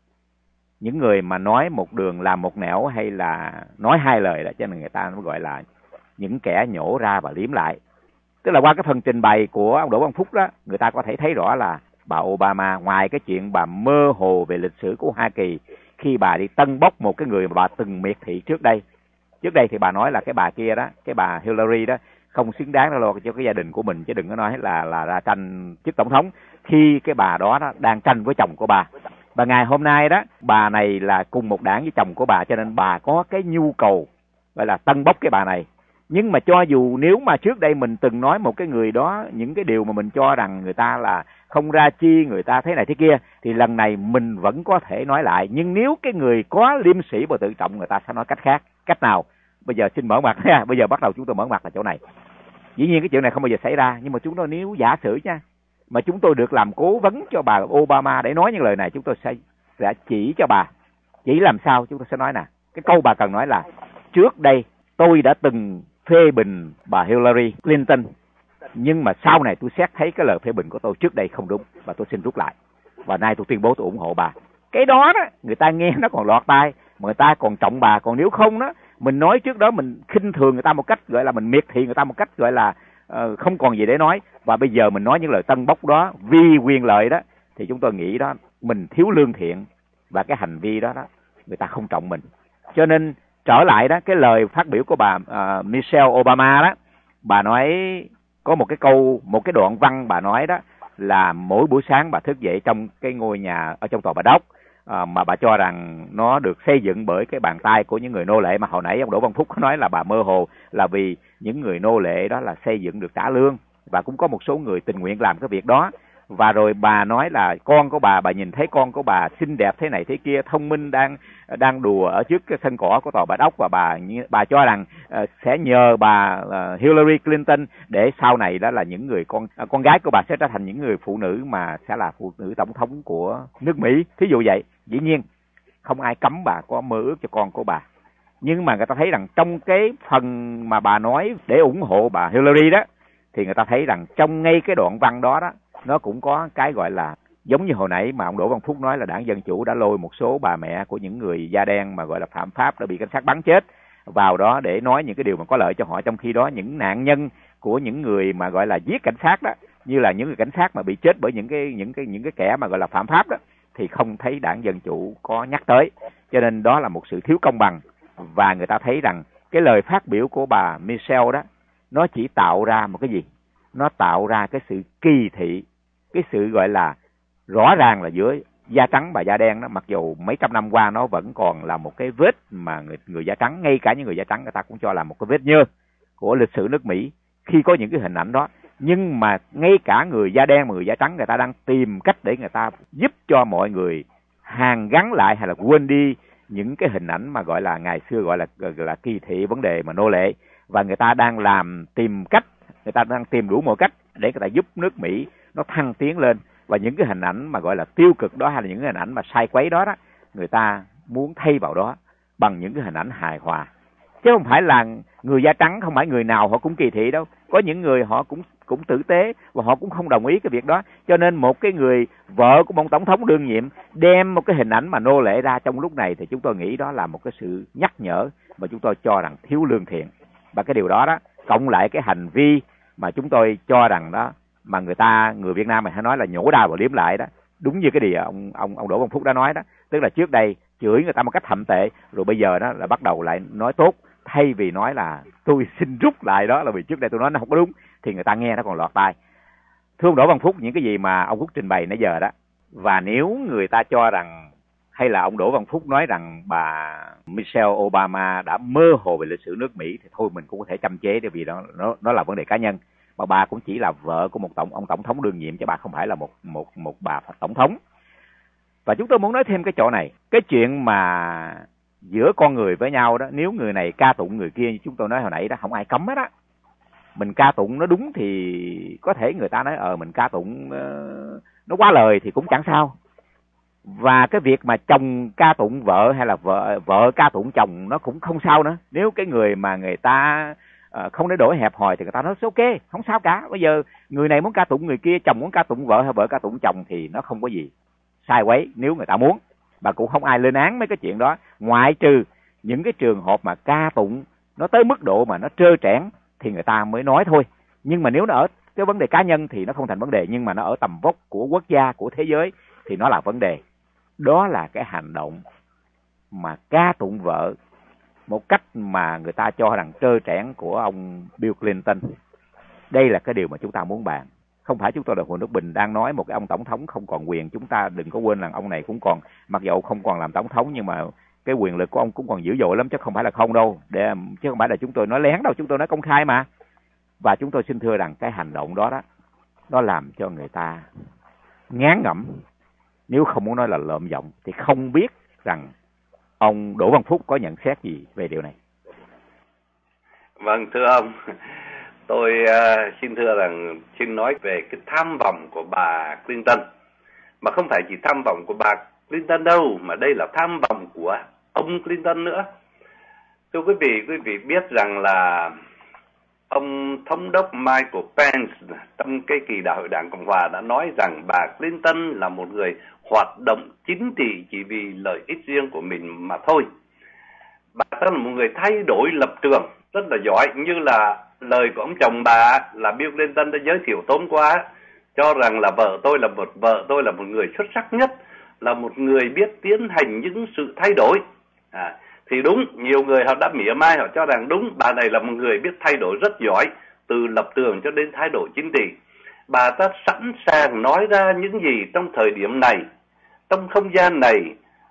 những người mà nói một đường làm một nẻo, hay là nói hai lời đó, cho nên người ta nó gọi là những kẻ nhổ ra và liếm lại. Tức là qua cái phần trình bày của ông Đỗ Văn Phúc đó, người ta có thể thấy rõ là bà Obama, ngoài cái chuyện bà mơ hồ về lịch sử của Hoa Kỳ khi bà đi tân bốc một cái người mà bà từng miệt thị trước đây. Trước đây thì bà nói là cái bà kia đó, cái bà Hillary đó, không xứng đáng đâu lo cho cái gia đình của mình, chứ đừng có nói là là ra tranh chức tổng thống khi cái bà đó, đó đang tranh với chồng của bà. Và ngày hôm nay đó, bà này là cùng một đảng với chồng của bà, cho nên bà có cái nhu cầu gọi là tân bốc cái bà này. Nhưng mà cho dù nếu mà trước đây mình từng nói một cái người đó những cái điều mà mình cho rằng người ta là không ra chi, người ta thế này thế kia, thì lần này mình vẫn có thể nói lại. Nhưng nếu cái người có liêm sĩ và tự trọng, người ta sẽ nói cách khác. Cách nào? Bây giờ xin mở mặt nha. Bây giờ bắt đầu chúng tôi mở mặt là chỗ này. Dĩ nhiên cái chuyện này không bao giờ xảy ra, nhưng mà chúng tôi nếu giả sử nha, mà chúng tôi được làm cố vấn cho bà Obama để nói những lời này, chúng tôi sẽ, sẽ chỉ cho bà. Chỉ làm sao chúng tôi sẽ nói nè, cái câu bà cần nói là trước đây tôi đã từng phê bình bà Hillary Clinton, nhưng mà sau này tôi xét thấy cái lời phê bình của tôi trước đây không đúng, và tôi xin rút lại, và nay tôi tuyên bố tôi ủng hộ bà. Cái đó đó người ta nghe nó còn lọt tai, mà người ta còn trọng bà. Còn nếu không đó, mình nói trước đó mình khinh thường người ta một cách gọi là mình miệt thị người ta một cách gọi là uh, không còn gì để nói, và bây giờ mình nói những lời tân bốc đó vì quyền lợi đó, thì chúng tôi nghĩ đó mình thiếu lương thiện, và cái hành vi đó đó người ta không trọng mình. Cho nên trở lại đó, cái lời phát biểu của bà uh, Michelle Obama đó, bà nói có một cái câu, một cái đoạn văn bà nói đó là mỗi buổi sáng bà thức dậy trong cái ngôi nhà ở trong tòa Bà Đốc, à, mà bà cho rằng nó được xây dựng bởi cái bàn tay của những người nô lệ, mà hồi nãy ông Đỗ Văn Phúc có nói là bà mơ hồ là vì những người nô lệ đó là xây dựng được trả lương, và cũng có một số người tình nguyện làm cái việc đó. Và rồi bà nói là con của bà, bà nhìn thấy con của bà xinh đẹp thế này thế kia, thông minh, đang đang đùa ở trước cái sân cỏ của tòa Bạch Ốc, và bà bà cho rằng uh, sẽ nhờ bà uh, Hillary Clinton để sau này đó là những người con uh, con gái của bà sẽ trở thành những người phụ nữ mà sẽ là phụ nữ tổng thống của nước Mỹ. Thí dụ vậy, dĩ nhiên không ai cấm bà có mơ ước cho con của bà, nhưng mà người ta thấy rằng trong cái phần mà bà nói để ủng hộ bà Hillary đó, thì người ta thấy rằng trong ngay cái đoạn văn đó đó, nó cũng có cái gọi là giống như hồi nãy mà ông Đỗ Văn Phúc nói là Đảng Dân Chủ đã lôi một số bà mẹ của những người da đen mà gọi là phạm pháp đã bị cảnh sát bắn chết vào đó để nói những cái điều mà có lợi cho họ, trong khi đó những nạn nhân của những người mà gọi là giết cảnh sát đó, như là những người cảnh sát mà bị chết bởi những cái những cái những cái kẻ mà gọi là phạm pháp đó, thì không thấy Đảng Dân Chủ có nhắc tới. Cho nên đó là một sự thiếu công bằng, và người ta thấy rằng cái lời phát biểu của bà Michelle đó, nó chỉ tạo ra một cái gì? Nó tạo ra cái sự kỳ thị, cái sự gọi là rõ ràng là giữa da trắng và da đen đó, mặc dù mấy trăm năm qua nó vẫn còn là một cái vết mà người, người da trắng, ngay cả những người da trắng người ta cũng cho là một cái vết nhơ của lịch sử nước Mỹ khi có những cái hình ảnh đó. Nhưng mà ngay cả người da đen và người da trắng người ta đang tìm cách để người ta giúp cho mọi người hàn gắn lại hay là quên đi những cái hình ảnh mà gọi là ngày xưa gọi là gọi là kỳ thị vấn đề mà nô lệ, và người ta đang làm tìm cách, người ta đang tìm đủ mọi cách để người ta giúp nước Mỹ nó thăng tiến lên. Và những cái hình ảnh mà gọi là tiêu cực đó hay là những cái hình ảnh mà sai quấy đó đó, người ta muốn thay vào đó bằng những cái hình ảnh hài hòa, chứ không phải là người da trắng, không phải người nào họ cũng kỳ thị đâu. Có những người họ cũng cũng tử tế và họ cũng không đồng ý cái việc đó. Cho nên một cái người vợ của một tổng thống đương nhiệm đem một cái hình ảnh mà nô lệ ra trong lúc này, thì chúng tôi nghĩ đó là một cái sự nhắc nhở mà chúng tôi cho rằng thiếu lương thiện. Và cái điều đó đó cộng lại cái hành vi mà chúng tôi cho rằng đó mà người ta người Việt Nam mình hay nói là nhổ đào và liếm lại đó, đúng như cái điều ông ông ông Đỗ Văn Phúc đã nói đó, tức là trước đây chửi người ta một cách thậm tệ, rồi bây giờ đó là bắt đầu lại nói tốt, thay vì nói là tôi xin rút lại đó là vì trước đây tôi nói nó không có đúng, thì người ta nghe nó còn lọt tai. Thưa ông Đỗ Văn Phúc, những cái gì mà ông Phúc trình bày nãy giờ đó, và nếu người ta cho rằng hay là ông Đỗ Văn Phúc nói rằng bà Michelle Obama đã mơ hồ về lịch sử nước Mỹ, thì thôi mình cũng có thể châm chế, bởi vì đó nó nó là vấn đề cá nhân. Mà bà cũng chỉ là vợ của một tổng ông tổng thống đương nhiệm, chứ bà không phải là một một một bà tổng thống. Và chúng tôi muốn nói thêm cái chỗ này, cái chuyện mà giữa con người với nhau đó, nếu người này ca tụng người kia như chúng tôi nói hồi nãy đó, không ai cấm hết á. Mình ca tụng nó đúng thì có thể người ta nói ờ mình ca tụng uh, nó quá lời thì cũng chẳng sao. Và cái việc mà chồng ca tụng vợ hay là vợ vợ ca tụng chồng nó cũng không sao nữa. Nếu cái người mà người ta uh, không để đổi hẹp hòi thì người ta nói ok, không sao cả. Bây giờ người này muốn ca tụng người kia, chồng muốn ca tụng vợ hay vợ ca tụng chồng thì nó không có gì sai quấy nếu người ta muốn. Và cũng không ai lên án mấy cái chuyện đó, ngoại trừ những cái trường hợp mà ca tụng nó tới mức độ mà nó trơ trẽn thì người ta mới nói thôi. Nhưng mà nếu nó ở cái vấn đề cá nhân thì nó không thành vấn đề, nhưng mà nó ở tầm vóc của quốc gia, của thế giới thì nó là vấn đề. Đó là cái hành động mà ca tụng vợ một cách mà người ta cho rằng trơ trẽn của ông Bill Clinton. Đây là cái điều mà chúng ta muốn bàn. Không phải chúng tôi là Hồ Nước Bình đang nói một cái ông tổng thống không còn quyền. Chúng ta đừng có quên rằng ông này cũng còn, mặc dù không còn làm tổng thống, nhưng mà cái quyền lực của ông cũng còn dữ dội lắm, chứ không phải là không đâu. Để, chứ không phải là chúng tôi nói lén đâu, chúng tôi nói công khai mà. Và chúng tôi xin thưa rằng cái hành động đó đó, nó làm cho người ta ngán ngẩm, nếu không muốn nói là lợm giọng, thì không biết rằng ông Đỗ Văn Phúc có nhận xét gì về điều này. Vâng, thưa ông, tôi uh, xin thưa rằng xin nói về cái tham vọng của bà Clinton, mà không phải chỉ tham vọng của bà Clinton đâu, mà đây là tham vọng của ông Clinton nữa. Thưa quý vị, quý vị biết rằng là ông thống đốc Michael Pence trong cái kỳ đại hội Đảng Cộng Hòa đã nói rằng bà Clinton là một người hoạt động chính trị chỉ vì lợi ích riêng của mình mà thôi. Bà ta là một người thay đổi lập trường rất là giỏi, như là lời của ông chồng bà là Bill Clinton đã giới thiệu tối qua, cho rằng là vợ tôi là một vợ tôi là một người xuất sắc nhất, là một người biết tiến hành những sự thay đổi. À, thì đúng, nhiều người họ đã mỉa mai, họ cho rằng đúng, bà này là một người biết thay đổi rất giỏi, từ lập trường cho đến thay đổi chính trị. Bà ta sẵn sàng nói ra những gì trong thời điểm này, trong không gian này,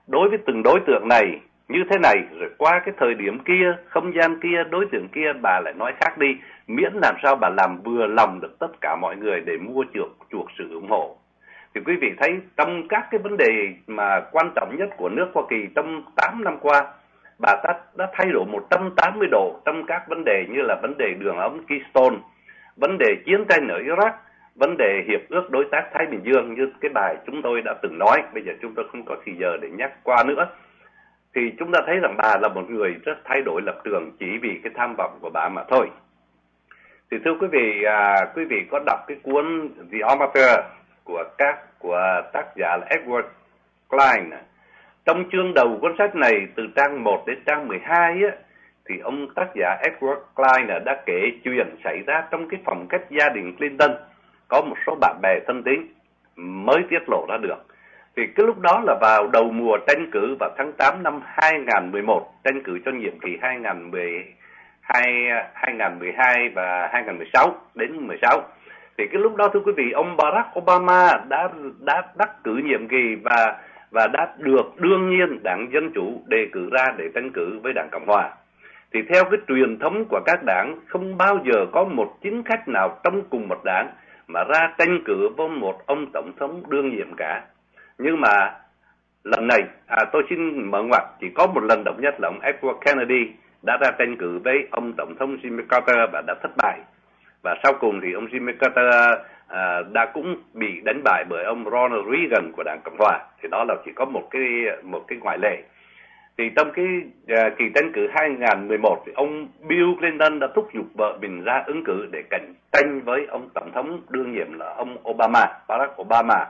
đối với từng đối tượng này như thế này, rồi qua cái thời điểm kia, không gian kia, đối tượng kia bà lại nói khác đi, miễn làm sao bà làm vừa lòng được tất cả mọi người để mua chuộc, chuộc sự ủng hộ. Thì quý vị thấy trong các cái vấn đề mà quan trọng nhất của nước Hoa Kỳ trong tám năm qua, bà ta đã thay đổi một trăm tám mươi độ trong các vấn đề như là vấn đề đường ống Keystone, vấn đề chiến tranh ở Iraq, vấn đề hiệp ước đối tác Thái Bình Dương như cái bài chúng tôi đã từng nói, bây giờ chúng tôi không có thời giờ để nhắc qua nữa. Thì chúng ta thấy rằng bà là một người rất thay đổi lập trường chỉ vì cái tham vọng của bà mà thôi. Thì thưa quý vị, à, quý vị có đọc cái cuốn The Amateur của các của tác giả là Edward Klein. Trong chương đầu cuốn sách này từ trang một đến trang mười hai á, thì ông tác giả Edward Klein đã kể chuyện xảy ra trong cái phòng cách gia đình Clinton. Có một số bạn bè thân tín mới tiết lộ ra được. Thì cái lúc đó là vào đầu mùa tranh cử vào tháng tám năm hai nghìn không trăm mười một, tranh cử cho nhiệm kỳ hai nghìn không trăm mười hai, hai nghìn không trăm mười hai và hai nghìn không trăm mười sáu đến mười sáu. Thì cái lúc đó thưa quý vị, ông Barack Obama đã đã đắc cử nhiệm kỳ và và đã được đương nhiên đảng Dân Chủ đề cử ra để tranh cử với đảng Cộng Hòa. Thì theo cái truyền thống của các đảng, không bao giờ có một chính khách nào trong cùng một đảng mà ra tranh cử với một ông tổng thống đương nhiệm cả. Nhưng mà lần này, à, tôi xin mở ngoặt, chỉ có một lần độc nhất là ông Edward Kennedy đã ra tranh cử với ông tổng thống Jimmy Carter và đã thất bại. Và sau cùng thì ông Jimmy Carter à, đã cũng bị đánh bại bởi ông Ronald Reagan của đảng Cộng Hòa. Thì đó là chỉ có một cái một cái ngoại lệ. Thì trong cái uh, kỳ tranh cử hai nghìn không trăm mười một thì ông Bill Clinton đã thúc giục vợ mình ra ứng cử để cạnh tranh với ông tổng thống đương nhiệm là ông Obama, Barack Obama.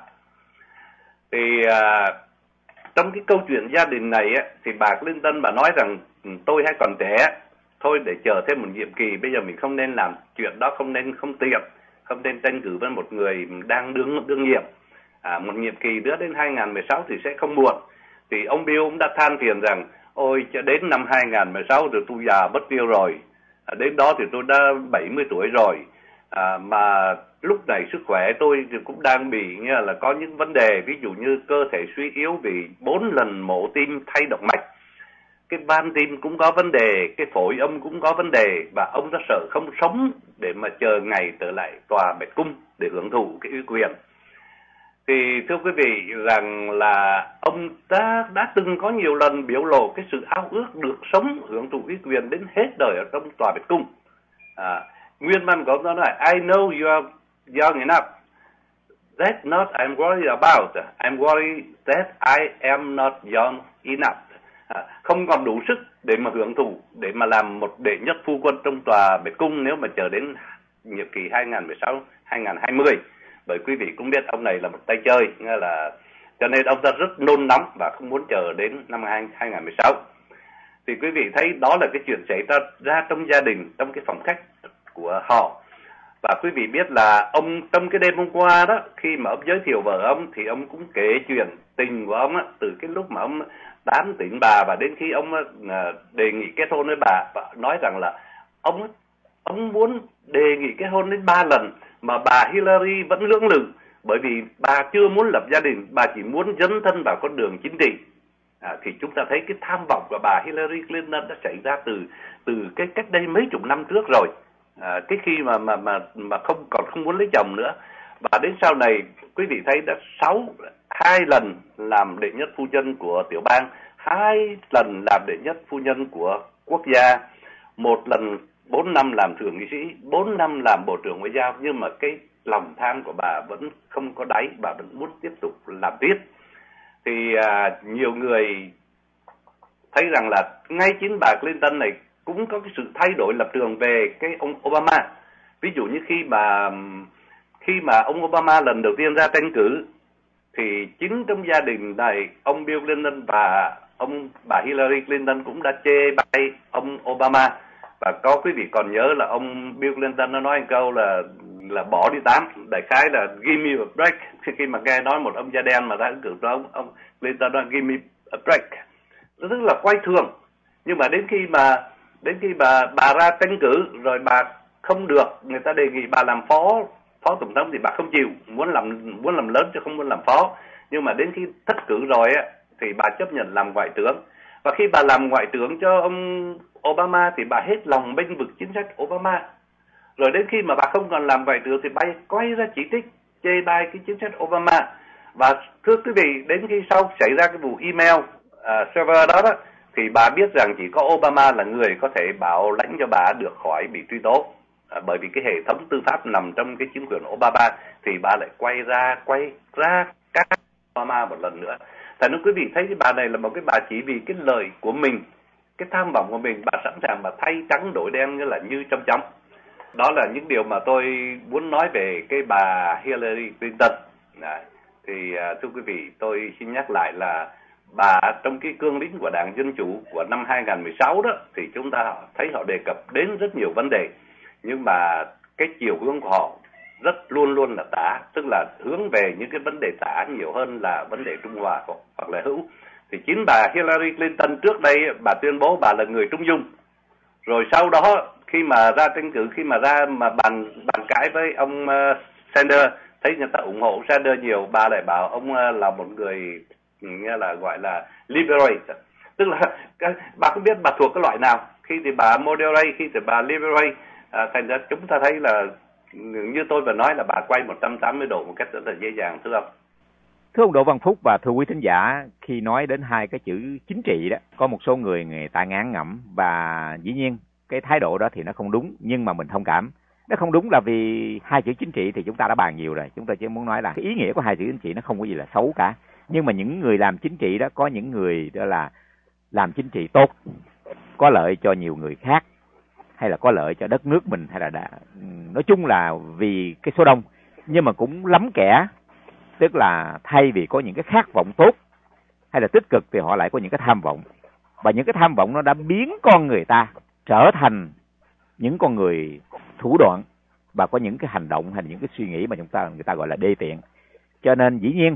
Thì uh, trong cái câu chuyện gia đình này á, thì bà Clinton bà nói rằng tôi hay còn trẻ, thôi để chờ thêm một nhiệm kỳ, bây giờ mình không nên làm chuyện đó, không nên không tiện, không nên tranh cử với một người đang đương đương nhiệm. À, một nhiệm kỳ nữa đến hai nghìn không trăm mười sáu thì sẽ không muộn. Thì ông Bill cũng đã than phiền rằng ôi cho đến năm hai nghìn không trăm mười sáu rồi tôi già mất tiêu rồi, à, đến đó thì tôi đã bảy mươi tuổi rồi, à, mà lúc này sức khỏe tôi thì cũng đang bị như là có những vấn đề, ví dụ như cơ thể suy yếu vì bốn lần mổ tim thay động mạch, cái van tim cũng có vấn đề, cái phổi ông cũng có vấn đề, và ông đã sợ không sống để mà chờ ngày trở lại tòa Bạch Cung để hưởng thụ cái uy quyền. Thì thưa quý vị rằng là ông ta đã từng có nhiều lần biểu lộ cái sự ao ước được sống hưởng thụ uy quyền đến hết đời ở trong tòa Bạch Cung. À, nguyên văn của ông ta nói, I know you are young enough. That's not I'm worried about. I'm worried that I am not young enough. À, không còn đủ sức để mà hưởng thụ, để mà làm một đệ nhất phu quân trong tòa Bạch Cung nếu mà chờ đến nhiệm kỳ hai nghìn không trăm mười sáu đến hai nghìn không trăm hai mươi. Bởi quý vị cũng biết ông này là một tay chơi, nghĩa là cho nên ông ta rất nôn nóng và không muốn chờ đến năm hai nghìn không trăm mười sáu. Thì quý vị thấy đó là cái chuyện xảy ra, ra trong gia đình, trong cái phòng khách của họ. Và quý vị biết là ông trong cái đêm hôm qua đó, khi mà ông giới thiệu vợ ông thì ông cũng kể chuyện tình của ông á, từ cái lúc mà ông tán tỉnh bà và đến khi ông đề nghị kết hôn với bà, và nói rằng là ông ông muốn đề nghị kết hôn đến ba lần mà bà Hillary vẫn lưỡng lự, bởi vì bà chưa muốn lập gia đình, bà chỉ muốn dấn thân vào con đường chính trị. À, thì chúng ta thấy cái tham vọng của bà Hillary Clinton đã xảy ra từ từ cái cách đây mấy chục năm trước rồi. À, cái khi mà mà mà mà không còn không muốn lấy chồng nữa, và đến sau này quý vị thấy đã sáu hai lần làm đệ nhất phu nhân của tiểu bang, hai lần làm đệ nhất phu nhân của quốc gia, một lần bốn năm làm thượng nghị sĩ, bốn năm làm bộ trưởng ngoại giao, nhưng mà cái lòng tham của bà vẫn không có đáy, bà vẫn muốn tiếp tục làm tiếp. Thì à, nhiều người thấy rằng là ngay chính bà Clinton này cũng có cái sự thay đổi lập trường về cái ông Obama. Ví dụ như khi mà khi mà ông Obama lần đầu tiên ra tranh cử thì chính trong gia đình này ông Bill Clinton và ông bà Hillary Clinton cũng đã chê bai ông Obama. Và có quý vị còn nhớ là ông Bill Clinton nó nói một câu là là bỏ đi tám, đại khái là give me a break. Khi mà nghe nói một ông da đen mà ra ứng cử cho ông, ông Clinton nói give me a break, nó rất là quay thường. Nhưng mà đến khi mà đến khi bà bà ra tranh cử rồi bà không được, người ta đề nghị bà làm phó phó tổng thống thì bà không chịu, muốn làm muốn làm lớn chứ không muốn làm phó. Nhưng mà đến khi thất cử rồi á thì bà chấp nhận làm ngoại trưởng. Và khi bà làm ngoại trưởng cho ông Obama thì bà hết lòng bênh vực chính sách Obama. Rồi đến khi mà bà không còn làm ngoại trưởng thì bà quay ra chỉ trích, chê bai cái chính sách Obama. Và thưa quý vị, đến khi sau xảy ra cái vụ email uh, server đó, đó thì bà biết rằng chỉ có Obama là người có thể bảo lãnh cho bà được khỏi bị truy tố. À, bởi vì cái hệ thống tư pháp nằm trong cái chính quyền Obama, thì bà lại quay ra quay ra các Obama một lần nữa. Tại nếu quý vị thấy cái bà này là một cái bà chỉ vì cái lời của mình, cái tham vọng của mình, bà sẵn sàng mà thay trắng đổi đen như là như trong chóng. Đó là những điều mà tôi muốn nói về cái bà Hillary Clinton. Đấy. Thì uh, thưa quý vị, tôi xin nhắc lại là bà trong cái cương lĩnh của Đảng Dân Chủ của năm hai không một sáu đó, thì chúng ta thấy họ đề cập đến rất nhiều vấn đề. Nhưng mà cái chiều hướng của họ rất luôn luôn là tả, tức là hướng về những cái vấn đề tả nhiều hơn là vấn đề trung hòa hoặc là hữu. Thì chính bà Hillary Clinton trước đây bà tuyên bố bà là người trung dung. Rồi sau đó khi mà ra tranh cử, khi mà ra mà bàn bàn cãi với ông uh, Sanders, thấy người ta ủng hộ ông Sanders nhiều, bà lại bảo ông uh, là một người nghe là gọi là liberal, tức là cái, bà không biết bà thuộc cái loại nào. Khi thì bà moderate, khi thì bà liberal. À, thành ra chúng ta thấy là như tôi vừa nói là bà quay một trăm tám mươi độ một cách rất là dễ dàng, thưa ông. Thưa ông Đỗ Văn Phúc và thưa quý thính giả, khi nói đến hai cái chữ chính trị đó, có một số người người ta ngán ngẩm, và dĩ nhiên cái thái độ đó thì nó không đúng, nhưng mà mình thông cảm. Nó không đúng là vì hai chữ chính trị thì chúng ta đã bàn nhiều rồi. Chúng ta chỉ muốn nói là cái ý nghĩa của hai chữ chính trị nó không có gì là xấu cả. Nhưng mà những người làm chính trị đó, có những người đó là làm chính trị tốt, có lợi cho nhiều người khác, hay là có lợi cho đất nước mình, hay là đã, nói chung là vì cái số đông, nhưng mà cũng lắm kẻ, tức là thay vì có những cái khát vọng tốt hay là tích cực thì họ lại có những cái tham vọng, và những cái tham vọng nó đã biến con người ta trở thành những con người thủ đoạn và có những cái hành động hay những cái suy nghĩ mà chúng ta người ta gọi là đê tiện. Cho nên dĩ nhiên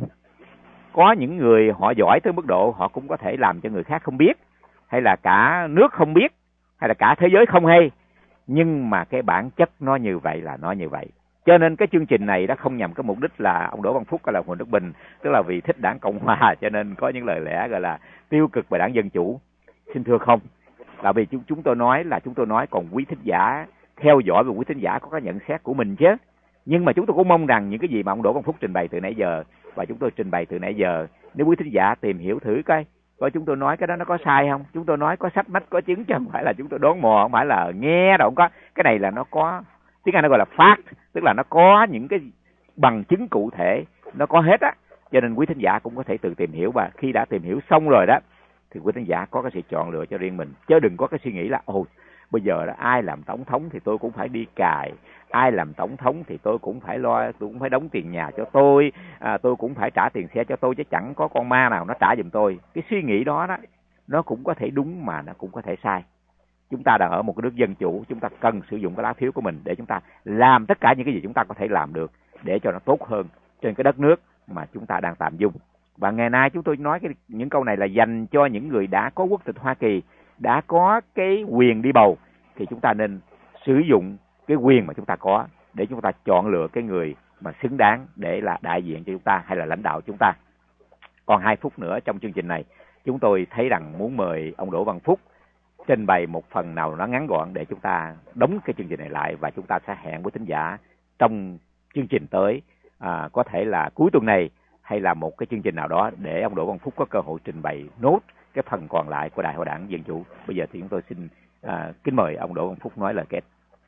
có những người họ giỏi tới mức độ họ cũng có thể làm cho người khác không biết, hay là cả nước không biết, hay là cả thế giới không hay, nhưng mà cái bản chất nó như vậy là nó như vậy. Cho nên cái chương trình này đã không nhằm cái mục đích là ông Đỗ Văn Phúc hay là Huỳnh Đức Bình, tức là vì thích Đảng Cộng Hòa cho nên có những lời lẽ gọi là tiêu cực về Đảng Dân Chủ. Xin thưa không, là vì chúng chúng tôi nói là chúng tôi nói, còn quý thính giả theo dõi và quý thính giả có cái nhận xét của mình chứ. Nhưng mà chúng tôi cũng mong rằng những cái gì mà ông Đỗ Văn Phúc trình bày từ nãy giờ và chúng tôi trình bày từ nãy giờ, nếu quý thính giả tìm hiểu thử coi coi chúng tôi nói cái đó nó có sai không. Chúng tôi nói có sách mách có chứng chứ không phải là chúng tôi đoán mò, không phải là nghe đâu, không có. Cái này là nó có, tiếng Anh nó gọi là fact, tức là nó có những cái bằng chứng cụ thể, nó có hết á. Cho nên quý thính giả cũng có thể tự tìm hiểu, và khi đã tìm hiểu xong rồi đó thì quý thính giả có cái sự chọn lựa cho riêng mình, chứ đừng có cái suy nghĩ là ồ bây giờ là ai làm tổng thống thì tôi cũng phải đi cài, ai làm tổng thống thì tôi cũng phải lo, tôi cũng phải đóng tiền nhà cho tôi, à, tôi cũng phải trả tiền xe cho tôi, chứ chẳng có con ma nào nó trả giùm tôi. Cái suy nghĩ đó đó nó cũng có thể đúng mà nó cũng có thể sai. Chúng ta đang ở một cái nước dân chủ, chúng ta cần sử dụng cái lá phiếu của mình để chúng ta làm tất cả những cái gì chúng ta có thể làm được để cho nó tốt hơn trên cái đất nước mà chúng ta đang tạm dung. Và ngày nay chúng tôi nói cái, những câu này là dành cho những người đã có quốc tịch Hoa Kỳ, đã có cái quyền đi bầu, thì chúng ta nên sử dụng cái quyền mà chúng ta có để chúng ta chọn lựa cái người mà xứng đáng để là đại diện cho chúng ta hay là lãnh đạo chúng ta. Còn hai phút nữa trong chương trình này, chúng tôi thấy rằng muốn mời ông Đỗ Văn Phúc trình bày một phần nào nó ngắn gọn để chúng ta đóng cái chương trình này lại, và chúng ta sẽ hẹn với thính giả trong chương trình tới, à, có thể là cuối tuần này hay là một cái chương trình nào đó, để ông Đỗ Văn Phúc có cơ hội trình bày nốt cái phần còn lại của Đại hội Đảng Dân Chủ. Bây giờ thì chúng tôi xin à, kính mời ông Đỗ Văn Phúc nói lời kết.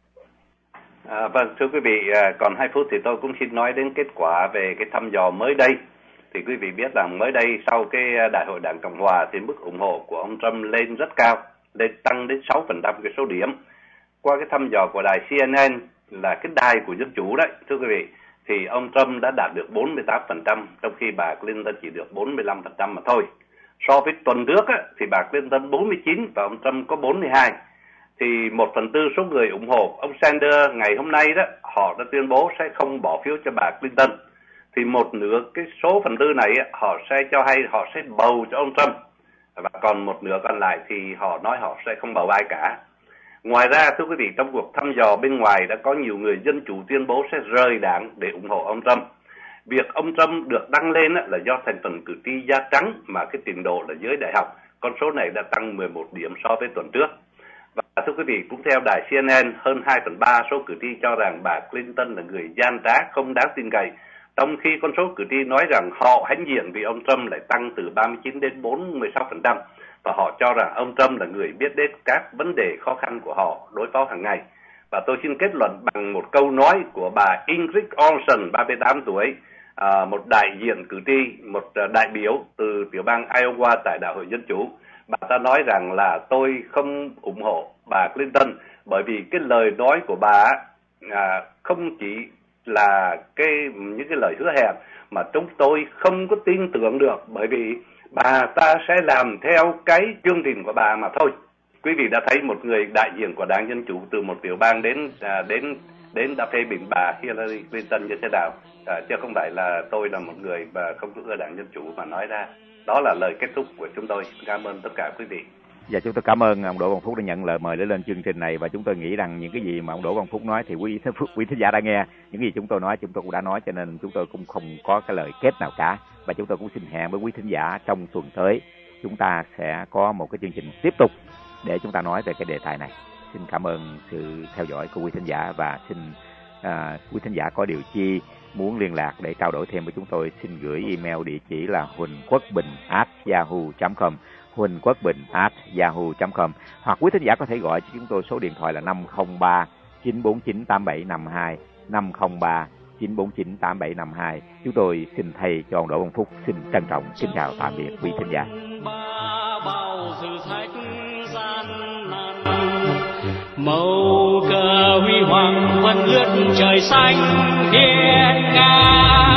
À, vâng, thưa quý vị, à, còn hai phút thì tôi cũng xin nói đến kết quả về cái thăm dò mới đây. Thì quý vị biết rằng mới đây sau cái Đại hội Đảng Cộng Hòa thì mức ủng hộ của ông Trump lên rất cao, lên tăng đến sáu phần trăm cái số điểm. Qua cái thăm dò của đài xê en en là cái đài của Dân Chủ đấy, thưa quý vị, thì ông Trump đã đạt được bốn mươi tám phần trăm, trong khi bà Clinton chỉ được bốn mươi lăm phần trăm mà thôi. So với tuần trước á, thì bà Clinton bốn mươi chín và ông Trump có bốn mươi hai. Thì một phần tư số người ủng hộ ông Sanders ngày hôm nay đó, họ đã tuyên bố sẽ không bỏ phiếu cho bà Clinton. Thì một nửa cái số phần tư này họ sẽ cho hay họ sẽ bầu cho ông Trump, và còn một nửa còn lại thì họ nói họ sẽ không bầu ai cả. Ngoài ra, thưa quý vị, trong cuộc thăm dò bên ngoài đã có nhiều người Dân Chủ tuyên bố sẽ rời đảng để ủng hộ ông Trump. việc ông Trump được đăng lên là do thành phần cử tri da trắng mà cái trình độ là dưới đại học. Con số này đã tăng mười một điểm so với tuần trước. Và thưa quý vị, cũng theo đài xê en en, hơn hai phần ba số cử tri cho rằng bà Clinton là người gian trá, không đáng tin cậy, trong khi con số cử tri nói rằng họ hãnh diện vì ông Trump lại tăng từ ba mươi chín đến bốn mươi sáu phần trăm, và họ cho rằng ông Trump là người biết đến các vấn đề khó khăn của họ đối phó hàng ngày. Và tôi xin kết luận bằng một câu nói của bà Ingrid Olsen, ba mươi tám tuổi, à, một đại diện cử tri, một đại biểu từ tiểu bang Iowa tại Đại hội Dân Chủ. Bà ta nói rằng là tôi không ủng hộ bà Clinton bởi vì cái lời nói của bà à, không chỉ là cái những cái lời hứa hẹn mà chúng tôi không có tin tưởng được, bởi vì bà ta sẽ làm theo cái chương trình của bà mà thôi. Quý vị đã thấy một người đại diện của Đảng Dân Chủ từ một tiểu bang đến à, đến đến đã phê bình bà Hillary Clinton như thế nào, à, chứ không phải là tôi là một người và không có ưa Đảng Dân Chủ mà nói ra. Đó là lời kết thúc của chúng tôi. Cảm ơn tất cả quý vị. Dạ, chúng tôi cảm ơn ông Đỗ Văn Phúc đã nhận lời mời để lên chương trình này, và chúng tôi nghĩ rằng những cái gì mà ông Đỗ Văn Phúc nói thì quý quý thính giả đã nghe, những gì chúng tôi nói chúng tôi cũng đã nói, cho nên chúng tôi cũng không có cái lời kết nào cả. Và chúng tôi cũng xin hẹn với quý thính giả trong tuần tới chúng ta sẽ có một cái chương trình tiếp tục để chúng ta nói về cái đề tài này. Xin cảm ơn sự theo dõi của quý thính giả, và xin à, quý thính giả có điều chi muốn liên lạc để trao đổi thêm với chúng tôi, xin gửi email địa chỉ là huỳnhquốc bình a yahoo chấm com, huỳnhquốc bình a yahoo chấm com, hoặc quý thính giả có thể gọi cho chúng tôi số điện thoại là năm không ba chín bốn chín tám bảy năm hai, năm không ba chín bốn chín tám bảy năm hai. Chúng tôi xin thay cho ông Đỗ Văn Phúc xin trân trọng kính chào tạm biệt quý thính giả. Màu cờ huy hoàng vẫn lướt trời xanh hiên ngang.